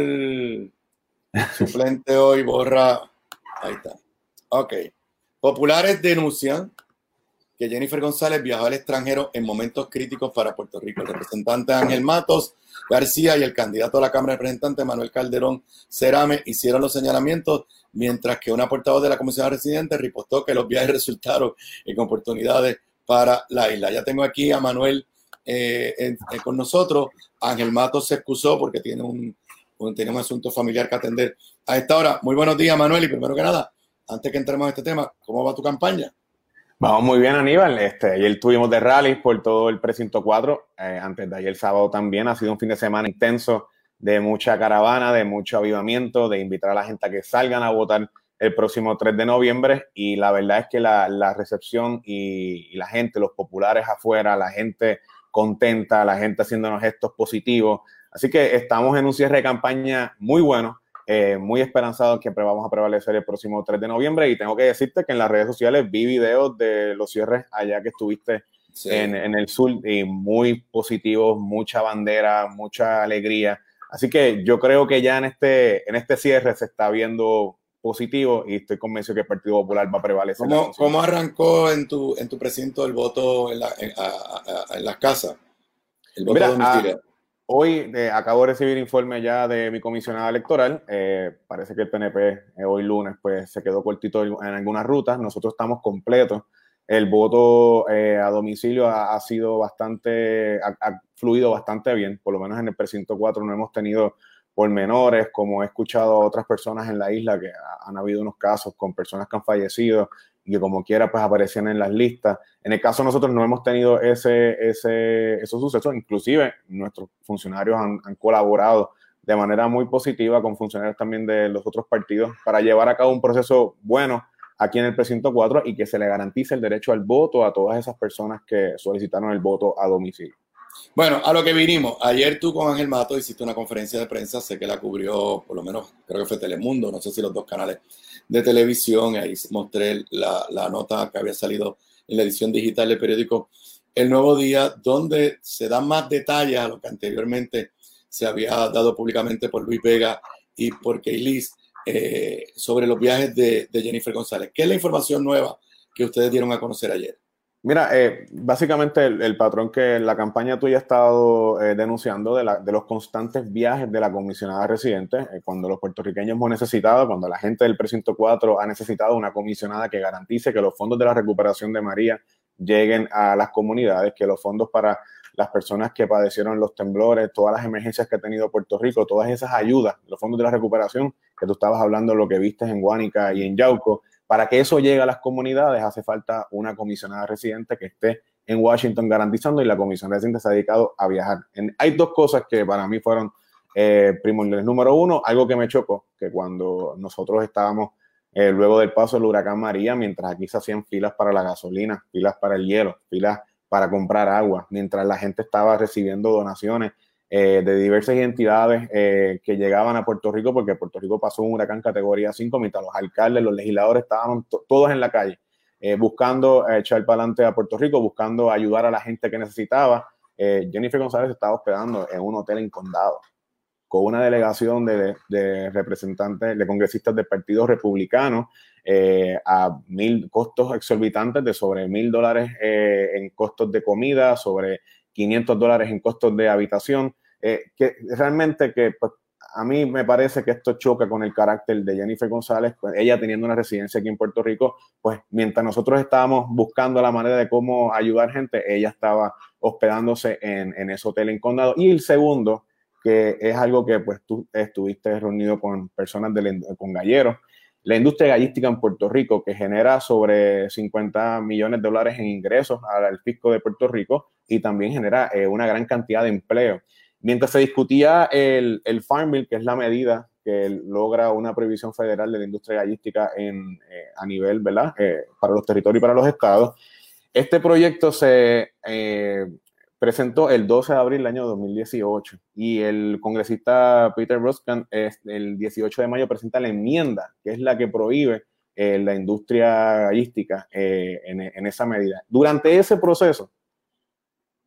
suplente hoy borra... Ahí está. Ok. Populares denuncian que Jennifer González viajó al extranjero en momentos críticos para Puerto Rico. El representante Ángel Matos García y el candidato a la Cámara de Representantes, Manuel Calderón Cerame, hicieron los señalamientos, mientras que una portavoz de la Comisión Residente ripostó que los viajes resultaron en oportunidades para la isla. Ya tengo aquí a Manuel eh, en, eh, con nosotros. Ángel Matos se excusó porque tiene un, un, tiene un asunto familiar que atender a esta hora. Muy buenos días, Manuel, y primero que nada, antes que entremos a este tema, ¿cómo va tu campaña? Vamos muy bien, Aníbal. Este, ayer tuvimos de rally por todo el precinto cuatro. Eh, antes de ayer sábado también ha sido un fin de semana intenso de mucha caravana, de mucho avivamiento, de invitar a la gente a que salgan a votar el próximo tres de noviembre. Y la verdad es que la, la recepción y, y la gente, los populares afuera, la gente contenta, la gente haciéndonos gestos positivos. Así que estamos en un cierre de campaña muy bueno. Eh, muy esperanzado que vamos a prevalecer el próximo tres de noviembre, y tengo que decirte que en las redes sociales vi videos de los cierres allá que estuviste sí. en, en el sur, y muy positivos, mucha bandera, mucha alegría. Así que yo creo que ya en este, en este cierre se está viendo positivo, y estoy convencido que el Partido Popular va a prevalecer. ¿Cómo, ¿cómo arrancó en tu, en tu precinto el voto en, la, en, a, a, en las casas? El voto Mira, domiciliario. Hoy eh, acabo de recibir informe ya de mi comisionada electoral. Eh, parece que el P N P eh, hoy lunes pues se quedó cortito en algunas rutas. Nosotros estamos completos. El voto eh, a domicilio ha, ha sido bastante, ha, ha fluido bastante bien. Por lo menos en el precinto cuatro no hemos tenido pormenores, como he escuchado a otras personas en la isla, que ha, han habido unos casos con personas que han fallecido y que como quiera pues aparecían en las listas. En el caso de nosotros no hemos tenido ese, ese, esos sucesos. Inclusive nuestros funcionarios han, han colaborado de manera muy positiva con funcionarios también de los otros partidos para llevar a cabo un proceso bueno aquí en el precinto cuatro y que se le garantice el derecho al voto a todas esas personas que solicitaron el voto a domicilio. Bueno, a lo que vinimos. Ayer tú con Ángel Matos hiciste una conferencia de prensa, sé que la cubrió, por lo menos creo que fue Telemundo, no sé si los dos canales de televisión, ahí mostré la, la nota que había salido en la edición digital del periódico El Nuevo Día, donde se dan más detalles a lo que anteriormente se había dado públicamente por Luis Vega y por Keilis eh, sobre los viajes de, de Jennifer González. ¿Qué es la información nueva que ustedes dieron a conocer ayer? Mira, eh, básicamente el, el patrón que la campaña tuya ha estado eh, denunciando de, la, de los constantes viajes de la comisionada residente, eh, cuando los puertorriqueños hemos necesitado, cuando la gente del precinto cuatro ha necesitado una comisionada que garantice que los fondos de la recuperación de María lleguen a las comunidades, que los fondos para las personas que padecieron los temblores, todas las emergencias que ha tenido Puerto Rico, todas esas ayudas, los fondos de la recuperación, que tú estabas hablando, lo que viste en Guánica y en Yauco. Para que eso llegue a las comunidades hace falta una comisionada residente que esté en Washington garantizando, y la comisionada residente se ha dedicado a viajar. En, hay dos cosas que para mí fueron eh, primordiales. Número uno, algo que me chocó, que cuando nosotros estábamos eh, luego del paso del huracán María, mientras aquí se hacían filas para la gasolina, filas para el hielo, filas para comprar agua, mientras la gente estaba recibiendo donaciones Eh, de diversas entidades eh, que llegaban a Puerto Rico, porque Puerto Rico pasó un huracán categoría cinco, mientras los alcaldes, los legisladores estaban to- todos en la calle, eh, buscando eh, echar para adelante a Puerto Rico, buscando ayudar a la gente que necesitaba. Eh, Jennifer González estaba hospedando en un hotel en Condado, con una delegación de, de representantes, de congresistas del Partido Republicano, eh, a mil costos exorbitantes de sobre mil dólares eh, en costos de comida, sobre quinientos dólares en costos de habitación, eh, que realmente que pues, a mí me parece que esto choca con el carácter de Jennifer González, pues, ella teniendo una residencia aquí en Puerto Rico, pues mientras nosotros estábamos buscando la manera de cómo ayudar gente, ella estaba hospedándose en, en ese hotel en Condado. Y el segundo, que es algo que pues tú estuviste reunido con personas, de la, con galleros, la industria gallística en Puerto Rico, que genera sobre cincuenta millones de dólares en ingresos al fisco de Puerto Rico y también genera eh, una gran cantidad de empleo. Mientras se discutía el, el Farm Bill, que es la medida que logra una prohibición federal de la industria gallística en, eh, a nivel, ¿verdad?, eh, para los territorios y para los estados, este proyecto se eh, presentó el doce de abril del año dos mil dieciocho y el congresista Peter Ruskan el dieciocho de mayo presenta la enmienda, que es la que prohíbe eh, la industria gallística eh, en, en esa medida. Durante ese proceso,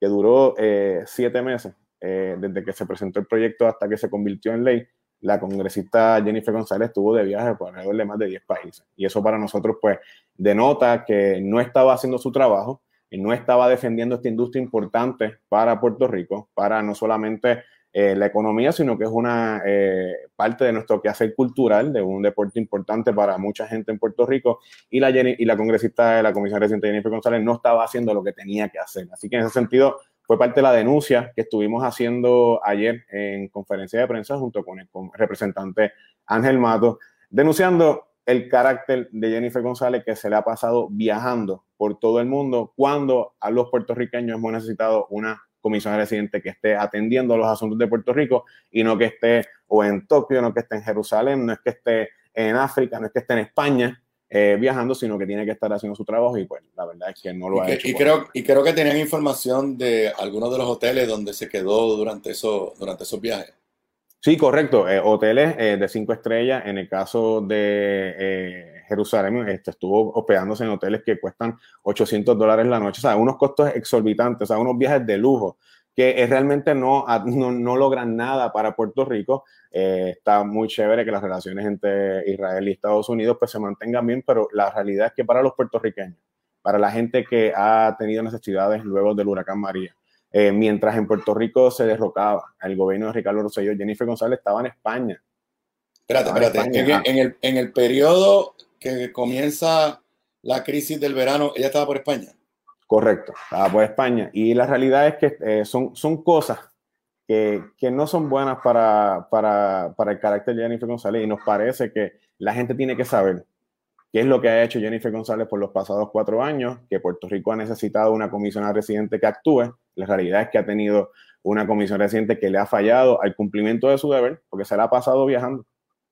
que duró eh, siete meses, eh, desde que se presentó el proyecto hasta que se convirtió en ley, la congresista Jennifer González estuvo de viaje por alrededor de más de diez países. Y eso para nosotros, pues, denota que no estaba haciendo su trabajo, y no estaba defendiendo esta industria importante para Puerto Rico, para no solamente eh, la economía, sino que es una eh, parte de nuestro quehacer cultural, de un deporte importante para mucha gente en Puerto Rico, y la, Jenny, y la congresista de la Comisión Residente Jennifer González no estaba haciendo lo que tenía que hacer. Así que en ese sentido fue parte de la denuncia que estuvimos haciendo ayer en conferencia de prensa junto con el con representante Ángel Mato, denunciando el carácter de Jennifer González, que se le ha pasado viajando por todo el mundo, cuando a los puertorriqueños hemos necesitado una comisión residente que esté atendiendo los asuntos de Puerto Rico, y no que esté o en Tokio, no que esté en Jerusalén, no es que esté en África, no es que esté en España eh, viajando, sino que tiene que estar haciendo su trabajo, y pues la verdad es que no lo y ha que, hecho. Y creo, y creo que tenían información de algunos de los hoteles donde se quedó durante, eso, durante esos viajes. Sí, correcto. Eh, hoteles eh, de cinco estrellas. En el caso de eh, Jerusalén, este, estuvo hospedándose en hoteles que cuestan ochocientos dólares la noche. O sea, unos costos exorbitantes, o sea, unos viajes de lujo que eh, realmente no, no, no logran nada para Puerto Rico. Eh, está muy chévere que las relaciones entre Israel y Estados Unidos pues se mantengan bien, pero la realidad es que para los puertorriqueños, para la gente que ha tenido necesidades luego del huracán María, Eh, mientras en Puerto Rico se derrocaba el gobierno de Ricardo Rosselló, Jennifer González estaba en España. Espérate, estaba espérate. En, España. En, en, el, en el periodo que comienza la crisis del verano, ¿ella estaba por España? Correcto, estaba por España. Y la realidad es que eh, son, son cosas que, que no son buenas para, para, para el carácter de Jennifer González, y nos parece que la gente tiene que saber qué es lo que ha hecho Jennifer González por los pasados cuatro años, que Puerto Rico ha necesitado una comisionada residente que actúe. La realidad es que ha tenido una comisión residente que le ha fallado al cumplimiento de su deber, porque se la ha pasado viajando.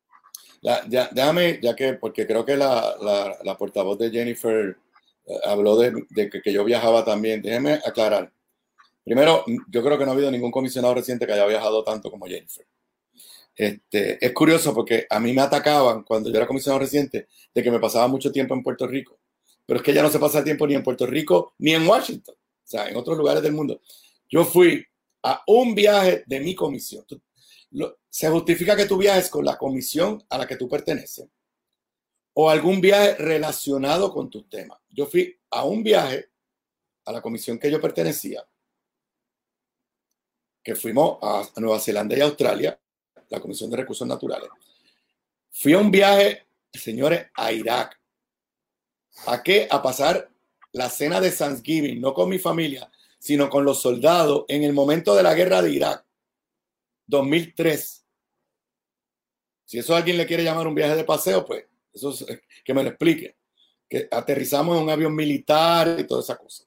La, ya, déjame, ya que, porque creo que la, la, la portavoz de Jennifer eh, habló de, de que, que yo viajaba también. Déjeme aclarar. Primero, yo creo que no ha habido ningún comisionado residente que haya viajado tanto como Jennifer. Este, es curioso porque a mí me atacaban cuando yo era comisionado residente de que me pasaba mucho tiempo en Puerto Rico, pero es que ya no se pasa tiempo ni en Puerto Rico ni en Washington, o sea, en otros lugares del mundo. Yo fui a un viaje de mi comisión. Tú, lo, ¿se justifica que tú viajes con la comisión a la que tú perteneces o algún viaje relacionado con tus temas? Yo fui a un viaje a la comisión que yo pertenecía, que fuimos a, a Nueva Zelanda y Australia, la Comisión de Recursos Naturales. Fui a un viaje, señores, a Irak. ¿A qué? A pasar la cena de Thanksgiving, no con mi familia, sino con los soldados en el momento de la guerra de Irak, dos mil tres. Si eso alguien le quiere llamar un viaje de paseo, pues eso es, que me lo explique. Que aterrizamos en un avión militar y toda esa cosa.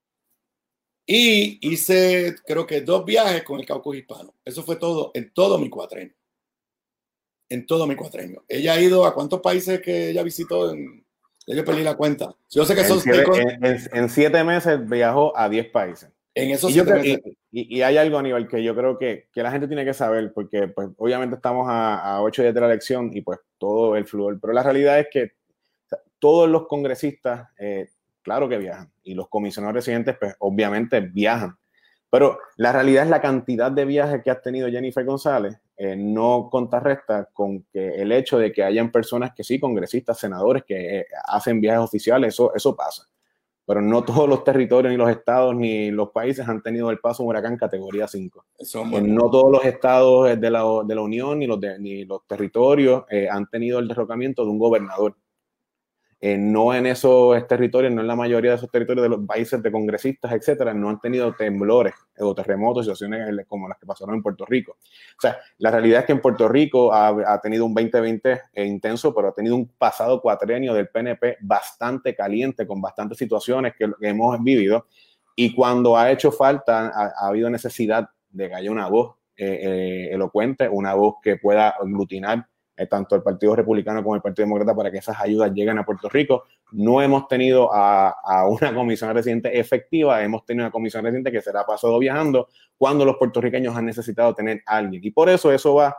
Y hice, creo que dos viajes con el Caucus Hispano. Eso fue todo, en todo mi cuatrenio. En todo mi cuatrenio. Ella ha ido a cuántos países que ella visitó. En, yo perdí la cuenta. Yo sé que son en, siete, en, en, en siete meses viajó a diez países. En esos y, siete yo, meses. Y, y hay algo, Aníbal, que yo creo que, que la gente tiene que saber, porque pues, obviamente estamos a, a ocho días de la elección y pues todo el flujo. Pero la realidad es que o sea, todos los congresistas... Eh, claro que viajan, y los comisionados residentes pues obviamente viajan, pero la realidad es la cantidad de viajes que ha tenido Jennifer González eh, no contrarresta con que el hecho de que hayan personas que sí, congresistas, senadores que eh, hacen viajes oficiales, eso, eso pasa, pero no todos los territorios, ni los estados, ni los países han tenido el paso de un huracán categoría cinco. Eh, no todos los estados de la, de la Unión, ni los, de, ni los territorios eh, han tenido el derrocamiento de un gobernador. Eh, no en esos territorios, no en la mayoría de esos territorios de los países de congresistas, etcétera, no han tenido temblores o terremotos, situaciones como las que pasaron en Puerto Rico. O sea, la realidad es que en Puerto Rico ha, ha tenido un veinte veinte eh, intenso, pero ha tenido un pasado cuatrienio del P N P bastante caliente, con bastantes situaciones que, que hemos vivido, y cuando ha hecho falta, ha, ha habido necesidad de que haya una voz eh, eh, elocuente, una voz que pueda aglutinar tanto el Partido Republicano como el Partido Demócrata para que esas ayudas lleguen a Puerto Rico. No hemos tenido a, a una comisión residente efectiva, hemos tenido una comisión residente que se la ha pasado viajando cuando los puertorriqueños han necesitado tener a alguien. Y por eso eso va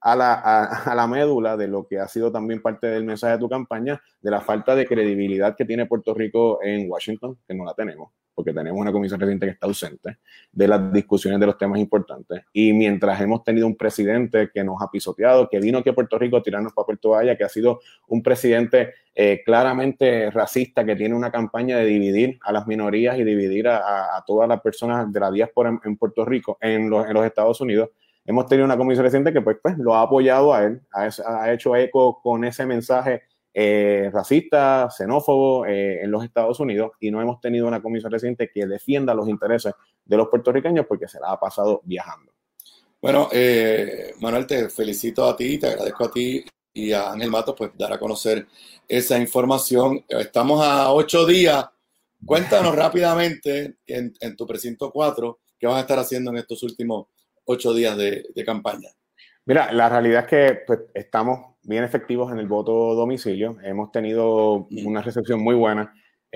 a la, a, a la médula de lo que ha sido también parte del mensaje de tu campaña, de la falta de credibilidad que tiene Puerto Rico en Washington, que no la tenemos, porque tenemos una comisión residente que está ausente de las discusiones de los temas importantes. Y mientras hemos tenido un presidente que nos ha pisoteado, que vino aquí a Puerto Rico a tirarnos papel toalla, que ha sido un presidente eh, claramente racista, que tiene una campaña de dividir a las minorías y dividir a, a, a todas las personas de la diáspora en, en Puerto Rico, en los, en los Estados Unidos, hemos tenido una comisión reciente que pues, pues lo ha apoyado a él, ha, ha hecho eco con ese mensaje eh, racista, xenófobo eh, en los Estados Unidos, y no hemos tenido una comisión reciente que defienda los intereses de los puertorriqueños porque se la ha pasado viajando. Bueno, eh, Manuel, te felicito a ti, te agradezco a ti y a Ángel Matos pues dar a conocer esa información. Estamos a ocho días. Cuéntanos rápidamente en, en tu precinto cuatro, ¿qué vas a estar haciendo en estos últimos ocho días de, de campaña? Mira, la realidad es que pues, estamos bien efectivos en el voto domicilio. Hemos tenido una recepción muy buena.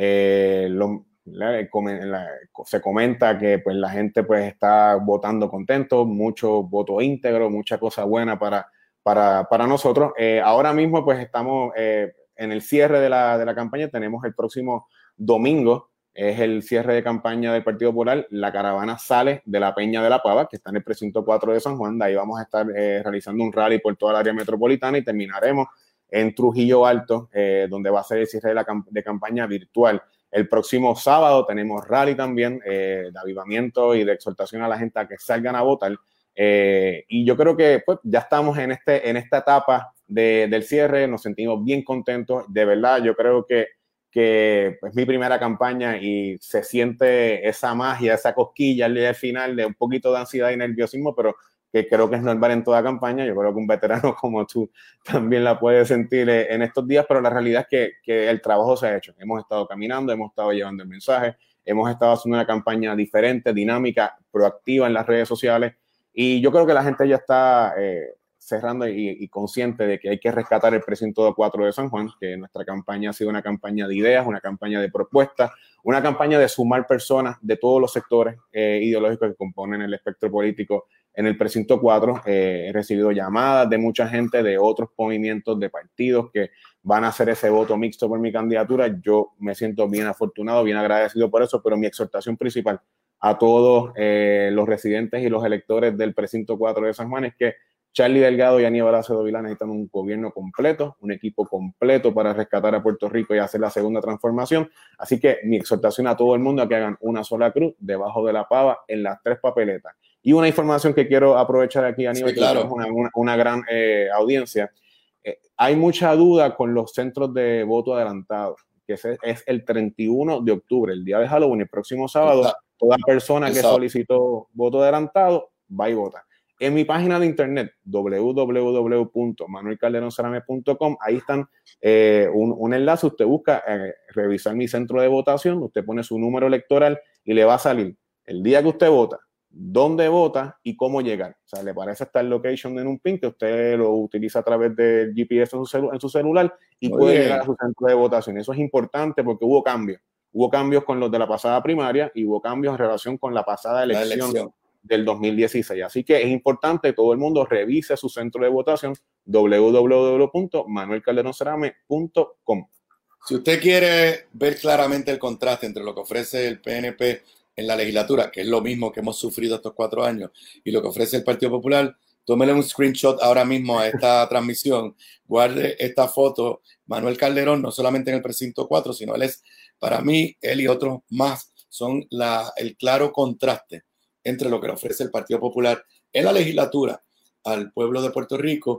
Eh, lo, la, la, se comenta que pues, la gente pues, está votando contento, mucho voto íntegro, mucha cosa buena para, para, para nosotros. Eh, ahora mismo pues, estamos eh, en el cierre de la, de la campaña. Tenemos el próximo domingo. Es el cierre de campaña del Partido Popular. La caravana sale de la Peña de la Pava, que está en el precinto cuatro de San Juan. De ahí vamos a estar eh, realizando un rally por toda el área metropolitana y terminaremos en Trujillo Alto, eh, donde va a ser el cierre de la camp de campaña virtual. El próximo sábado tenemos rally también eh, de avivamiento y de exhortación a la gente a que salgan a votar. Eh, y yo creo que pues, ya estamos en, este, en esta etapa de, del cierre. Nos sentimos bien contentos. De verdad, yo creo que que es pues, mi primera campaña y se siente esa magia, esa cosquilla al día final de un poquito de ansiedad y nerviosismo, pero que creo que es normal en toda campaña. Yo creo que un veterano como tú también la puede sentir en estos días, pero la realidad es que, que el trabajo se ha hecho. Hemos estado caminando, hemos estado llevando el mensaje, hemos estado haciendo una campaña diferente, dinámica, proactiva en las redes sociales, y yo creo que la gente ya está eh, cerrando y, y consciente de que hay que rescatar el precinto cuatro de San Juan, que nuestra campaña ha sido una campaña de ideas, una campaña de propuestas, una campaña de sumar personas de todos los sectores eh, ideológicos que componen el espectro político en el precinto cuatro. Eh, he recibido llamadas de mucha gente de otros movimientos, de partidos que van a hacer ese voto mixto por mi candidatura. Yo me siento bien afortunado, bien agradecido por eso, pero mi exhortación principal a todos eh, los residentes y los electores del precinto cuatro de San Juan es que Charlie Delgado y Aníbal Acevedo Vilá necesitan un gobierno completo, un equipo completo para rescatar a Puerto Rico y hacer la segunda transformación. Así que mi exhortación a todo el mundo a que hagan una sola cruz debajo de la pava en las tres papeletas. Y una información que quiero aprovechar aquí, Aníbal, sí, claro, que tenemos una, una, una gran eh, audiencia. Eh, hay mucha duda con los centros de voto adelantado, que es, es el treinta y uno de octubre, el día de Halloween, el próximo sábado. Exacto. Toda persona que solicitó voto adelantado va y vota. En mi página de internet, w w w punto manuel calderón cerame punto com, ahí están eh, un, un enlace. Usted busca eh, revisar mi centro de votación, usted pone su número electoral y le va a salir el día que usted vota, dónde vota y cómo llegar. O sea, le parece estar location en un pin que usted lo utiliza a través del G P S en su, celu en su celular y Muy puede bien. llegar a su centro de votación. Eso es importante porque hubo cambios. Hubo cambios con los de la pasada primaria y hubo cambios en relación con la pasada elección. La elección. del dos mil dieciséis. Así que es importante que todo el mundo revise su centro de votación, w w w punto manuel calderón cerame punto com. Si usted quiere ver claramente el contraste entre lo que ofrece el P N P en la legislatura, que es lo mismo que hemos sufrido estos cuatro años, y lo que ofrece el Partido Popular, tómele un screenshot ahora mismo a esta transmisión, guarde esta foto. Manuel Calderón, no solamente en el precinto cuatro, sino él es, para mí, él y otros más, son la, el claro contraste entre lo que le ofrece el Partido Popular en la legislatura al pueblo de Puerto Rico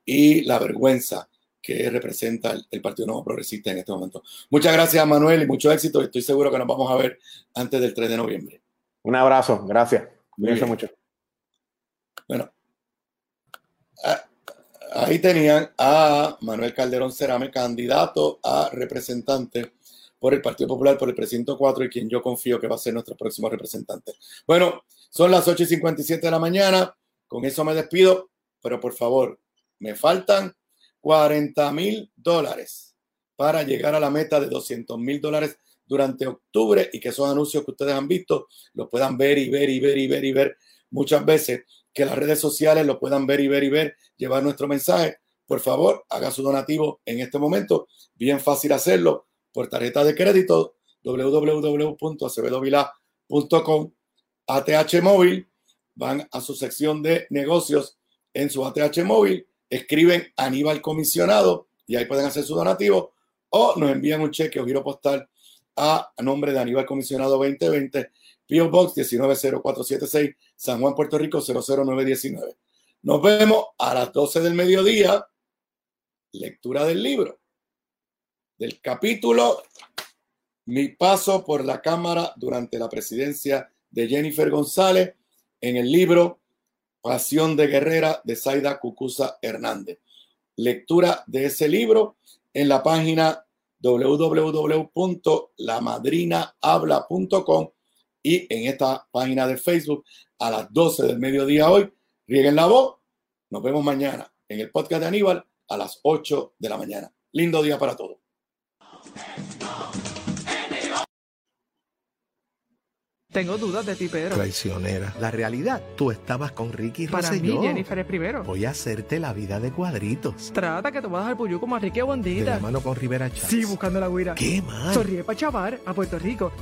y la vergüenza que representa el, el Partido Nuevo Progresista en este momento. Muchas gracias, Manuel, y mucho éxito. Estoy seguro que nos vamos a ver antes del tres de noviembre. Un abrazo, gracias. Cuídense mucho. Bueno, ahí tenían a Manuel Calderón Cerame, candidato a representante por el Partido Popular, por el precinto cuatro, y quien yo confío que va a ser nuestro próximo representante. Bueno, son las ocho y cincuenta y siete de la mañana. Con eso me despido, pero por favor, me faltan cuarenta mil dólares para llegar a la meta de doscientos mil dólares durante octubre y que esos anuncios que ustedes han visto los puedan ver y ver y ver y ver y ver muchas veces que las redes sociales lo puedan ver y ver y ver, llevar nuestro mensaje. Por favor, haga su donativo en este momento. Bien fácil hacerlo por tarjeta de crédito, doble u doble u doble u punto acevedo vilá punto com, A T H móvil, van a su sección de negocios en su A T H móvil, escriben Aníbal Comisionado y ahí pueden hacer su donativo, o nos envían un cheque o giro postal a, a nombre de Aníbal Comisionado veinte veinte, P O Box diecinueve cero cuatro siete seis, San Juan, Puerto Rico cero cero nueve diecinueve. Nos vemos a las doce del mediodía. Lectura del libro, del capítulo Mi paso por la Cámara durante la presidencia de Jennifer González, en el libro Pasión de Guerrera de Zaida Cucuza Hernández. Lectura de ese libro en la página doble u doble u doble u punto la madrina habla punto com y en esta página de Facebook a las doce del mediodía hoy. Rieguen la voz. Nos vemos mañana en el podcast de Aníbal a las ocho de la mañana. Lindo día para todos. Tengo dudas de ti, Pedro. Traicionera. La realidad, tú estabas con Ricky Para Rosselló. mí, Jennifer es primero. Voy a hacerte la vida de cuadritos. Trata que tú vas al puyú como Enrique Bondita. De la mano con Rivera Chats. Sí, buscando la guira. ¿Qué más? Sonríe para chavar a Puerto Rico.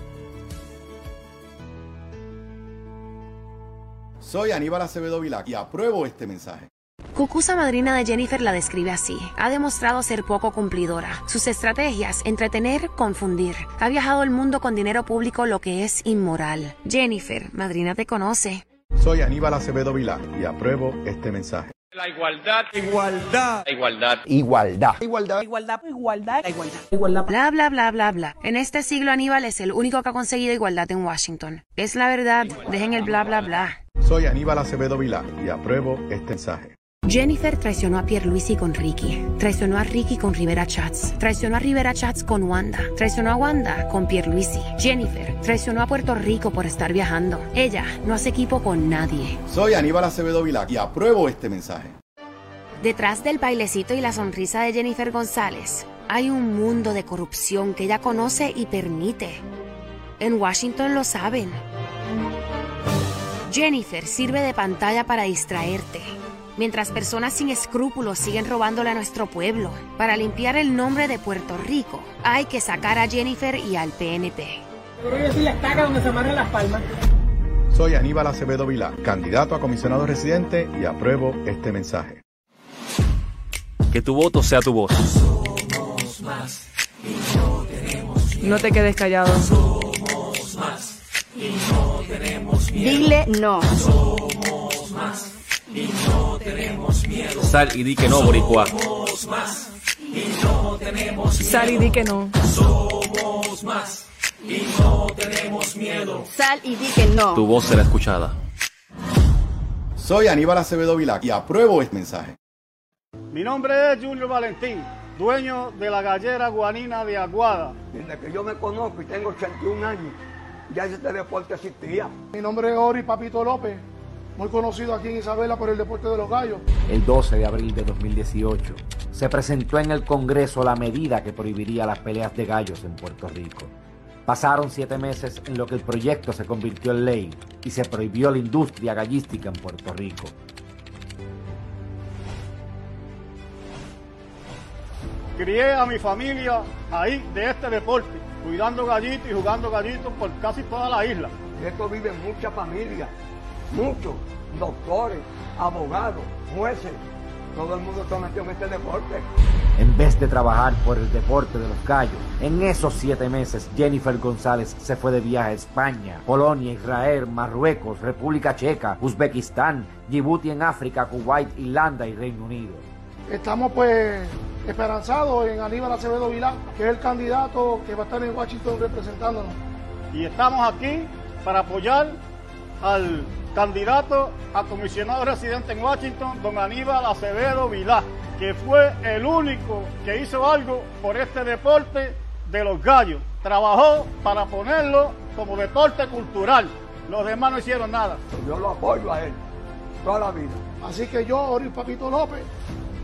Soy Aníbal Acevedo Vilá y apruebo este mensaje. Cucuza, madrina de Jennifer, la describe así. Ha demostrado ser poco cumplidora. Sus estrategias, entretener, confundir. Ha viajado el mundo con dinero público, lo que es inmoral. Jennifer, madrina, te conoce. Soy Aníbal Acevedo Vilá y apruebo este mensaje. La igualdad. Igualdad. La igualdad. Igualdad. Igualdad. Igualdad. Igualdad. Igualdad. Igualdad. Bla, bla, bla, bla, bla. En este siglo, Aníbal es el único que ha conseguido igualdad en Washington. Es la verdad. Dejen el bla, bla, bla. Soy Aníbal Acevedo Vilá y apruebo este mensaje. Jennifer traicionó a Pierluisi con Ricky, traicionó a Ricky con Rivera Chats, traicionó a Rivera Chats con Wanda, traicionó a Wanda con Pierluisi. Jennifer traicionó a Puerto Rico por estar viajando. Ella no hace equipo con nadie. Soy Aníbal Acevedo Vilá y apruebo este mensaje. Detrás del bailecito y la sonrisa de Jennifer González, hay un mundo de corrupción que ella conoce y permite. En Washington lo saben. Jennifer sirve de pantalla para distraerte, mientras personas sin escrúpulos siguen robándole a nuestro pueblo. Para limpiar el nombre de Puerto Rico, hay que sacar a Jennifer y al P N P. Yo creo que sí la estaca donde se amarran las palmas. Soy Aníbal Acevedo Vilá, candidato a comisionado residente y apruebo este mensaje. Que tu voto sea tu voz. Somos más y no tenemos miedo. No te quedes callado. Somos más y no tenemos miedo. Dile no. Somos más y no tenemos miedo. Sal y di que no, boricua. Somos más y no tenemos miedo. Sal y di que no. Somos más y no tenemos miedo. Sal y di que no. Tu voz será escuchada. Soy Aníbal Acevedo Vilá y apruebo este mensaje. Mi nombre es Julio Valentín, dueño de la gallera guanina de Aguada. Desde que yo me conozco y tengo ochenta y un años, ya este deporte existía. Mi nombre es Ori Papito López, muy conocido aquí en Isabela por el deporte de los gallos. El doce de abril de dos mil dieciocho se presentó en el Congreso la medida que prohibiría las peleas de gallos en Puerto Rico. Pasaron siete meses en lo que el proyecto se convirtió en ley y se prohibió la industria gallística en Puerto Rico. Crié a mi familia ahí de este deporte, cuidando gallitos y jugando gallitos por casi toda la isla. De esto viven muchas familias, muchos doctores, abogados, jueces. Todo el mundo está metido en este deporte. En vez de trabajar por el deporte de los gallos, en esos siete meses Jennifer González se fue de viaje a España, Polonia, Israel, Marruecos, República Checa, Uzbekistán, Djibouti en África, Kuwait, Irlanda y Reino Unido. Estamos pues esperanzados en Aníbal Acevedo Vilá, que es el candidato que va a estar en Washington representándonos. Y estamos aquí para apoyar al candidato a comisionado residente en Washington, don Aníbal Acevedo Vilá, que fue el único que hizo algo por este deporte de los gallos. Trabajó para ponerlo como deporte cultural. Los demás no hicieron nada. Yo lo apoyo a él toda la vida. Así que yo, Ori Papito López,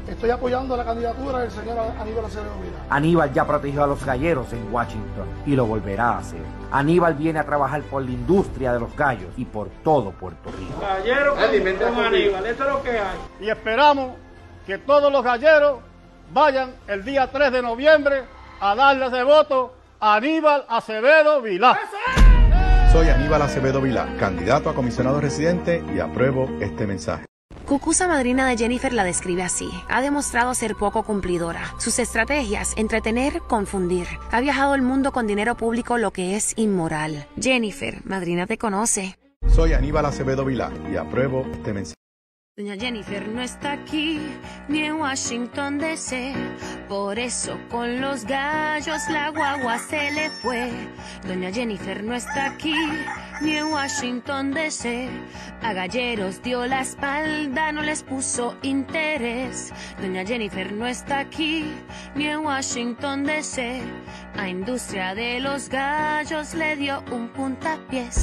estoy apoyando la candidatura del señor Aníbal Acevedo Vilá. Aníbal ya protegió a los galleros en Washington y lo volverá a hacer. Aníbal viene a trabajar por la industria de los gallos y por todo Puerto Rico. Galleros con, con Aníbal, esto es lo que hay. Y esperamos que todos los galleros vayan el día tres de noviembre a darle ese voto a Aníbal Acevedo Vilá. Soy Aníbal Acevedo Vilá, candidato a comisionado residente y apruebo este mensaje. Cucuza, madrina de Jennifer, la describe así. Ha demostrado ser poco cumplidora. Sus estrategias, entretener, confundir. Ha viajado el mundo con dinero público, lo que es inmoral. Jennifer, madrina, te conoce. Soy Aníbal Acevedo Vilá y apruebo este mensaje. Doña Jennifer no está aquí, ni en Washington D C Por eso con los gallos la guagua se le fue. Doña Jennifer no está aquí, ni en Washington D C A galleros dio la espalda, no les puso interés. Doña Jennifer no está aquí, ni en Washington D C A industria de los gallos le dio un puntapiés.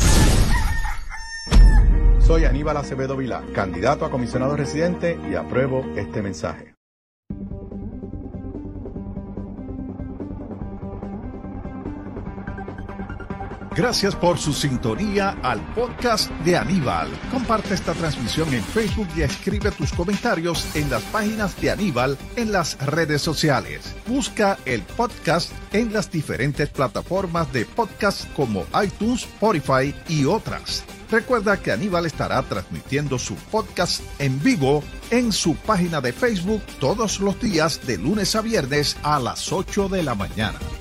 Soy Aníbal Acevedo Vilá, candidato a comisionado residente y apruebo este mensaje. Gracias por su sintonía al podcast de Aníbal. Comparte esta transmisión en Facebook y escribe tus comentarios en las páginas de Aníbal en las redes sociales. Busca el podcast en las diferentes plataformas de podcast como iTunes, Spotify y otras. Recuerda que Aníbal estará transmitiendo su podcast en vivo en su página de Facebook todos los días de lunes a viernes a las ocho de la mañana.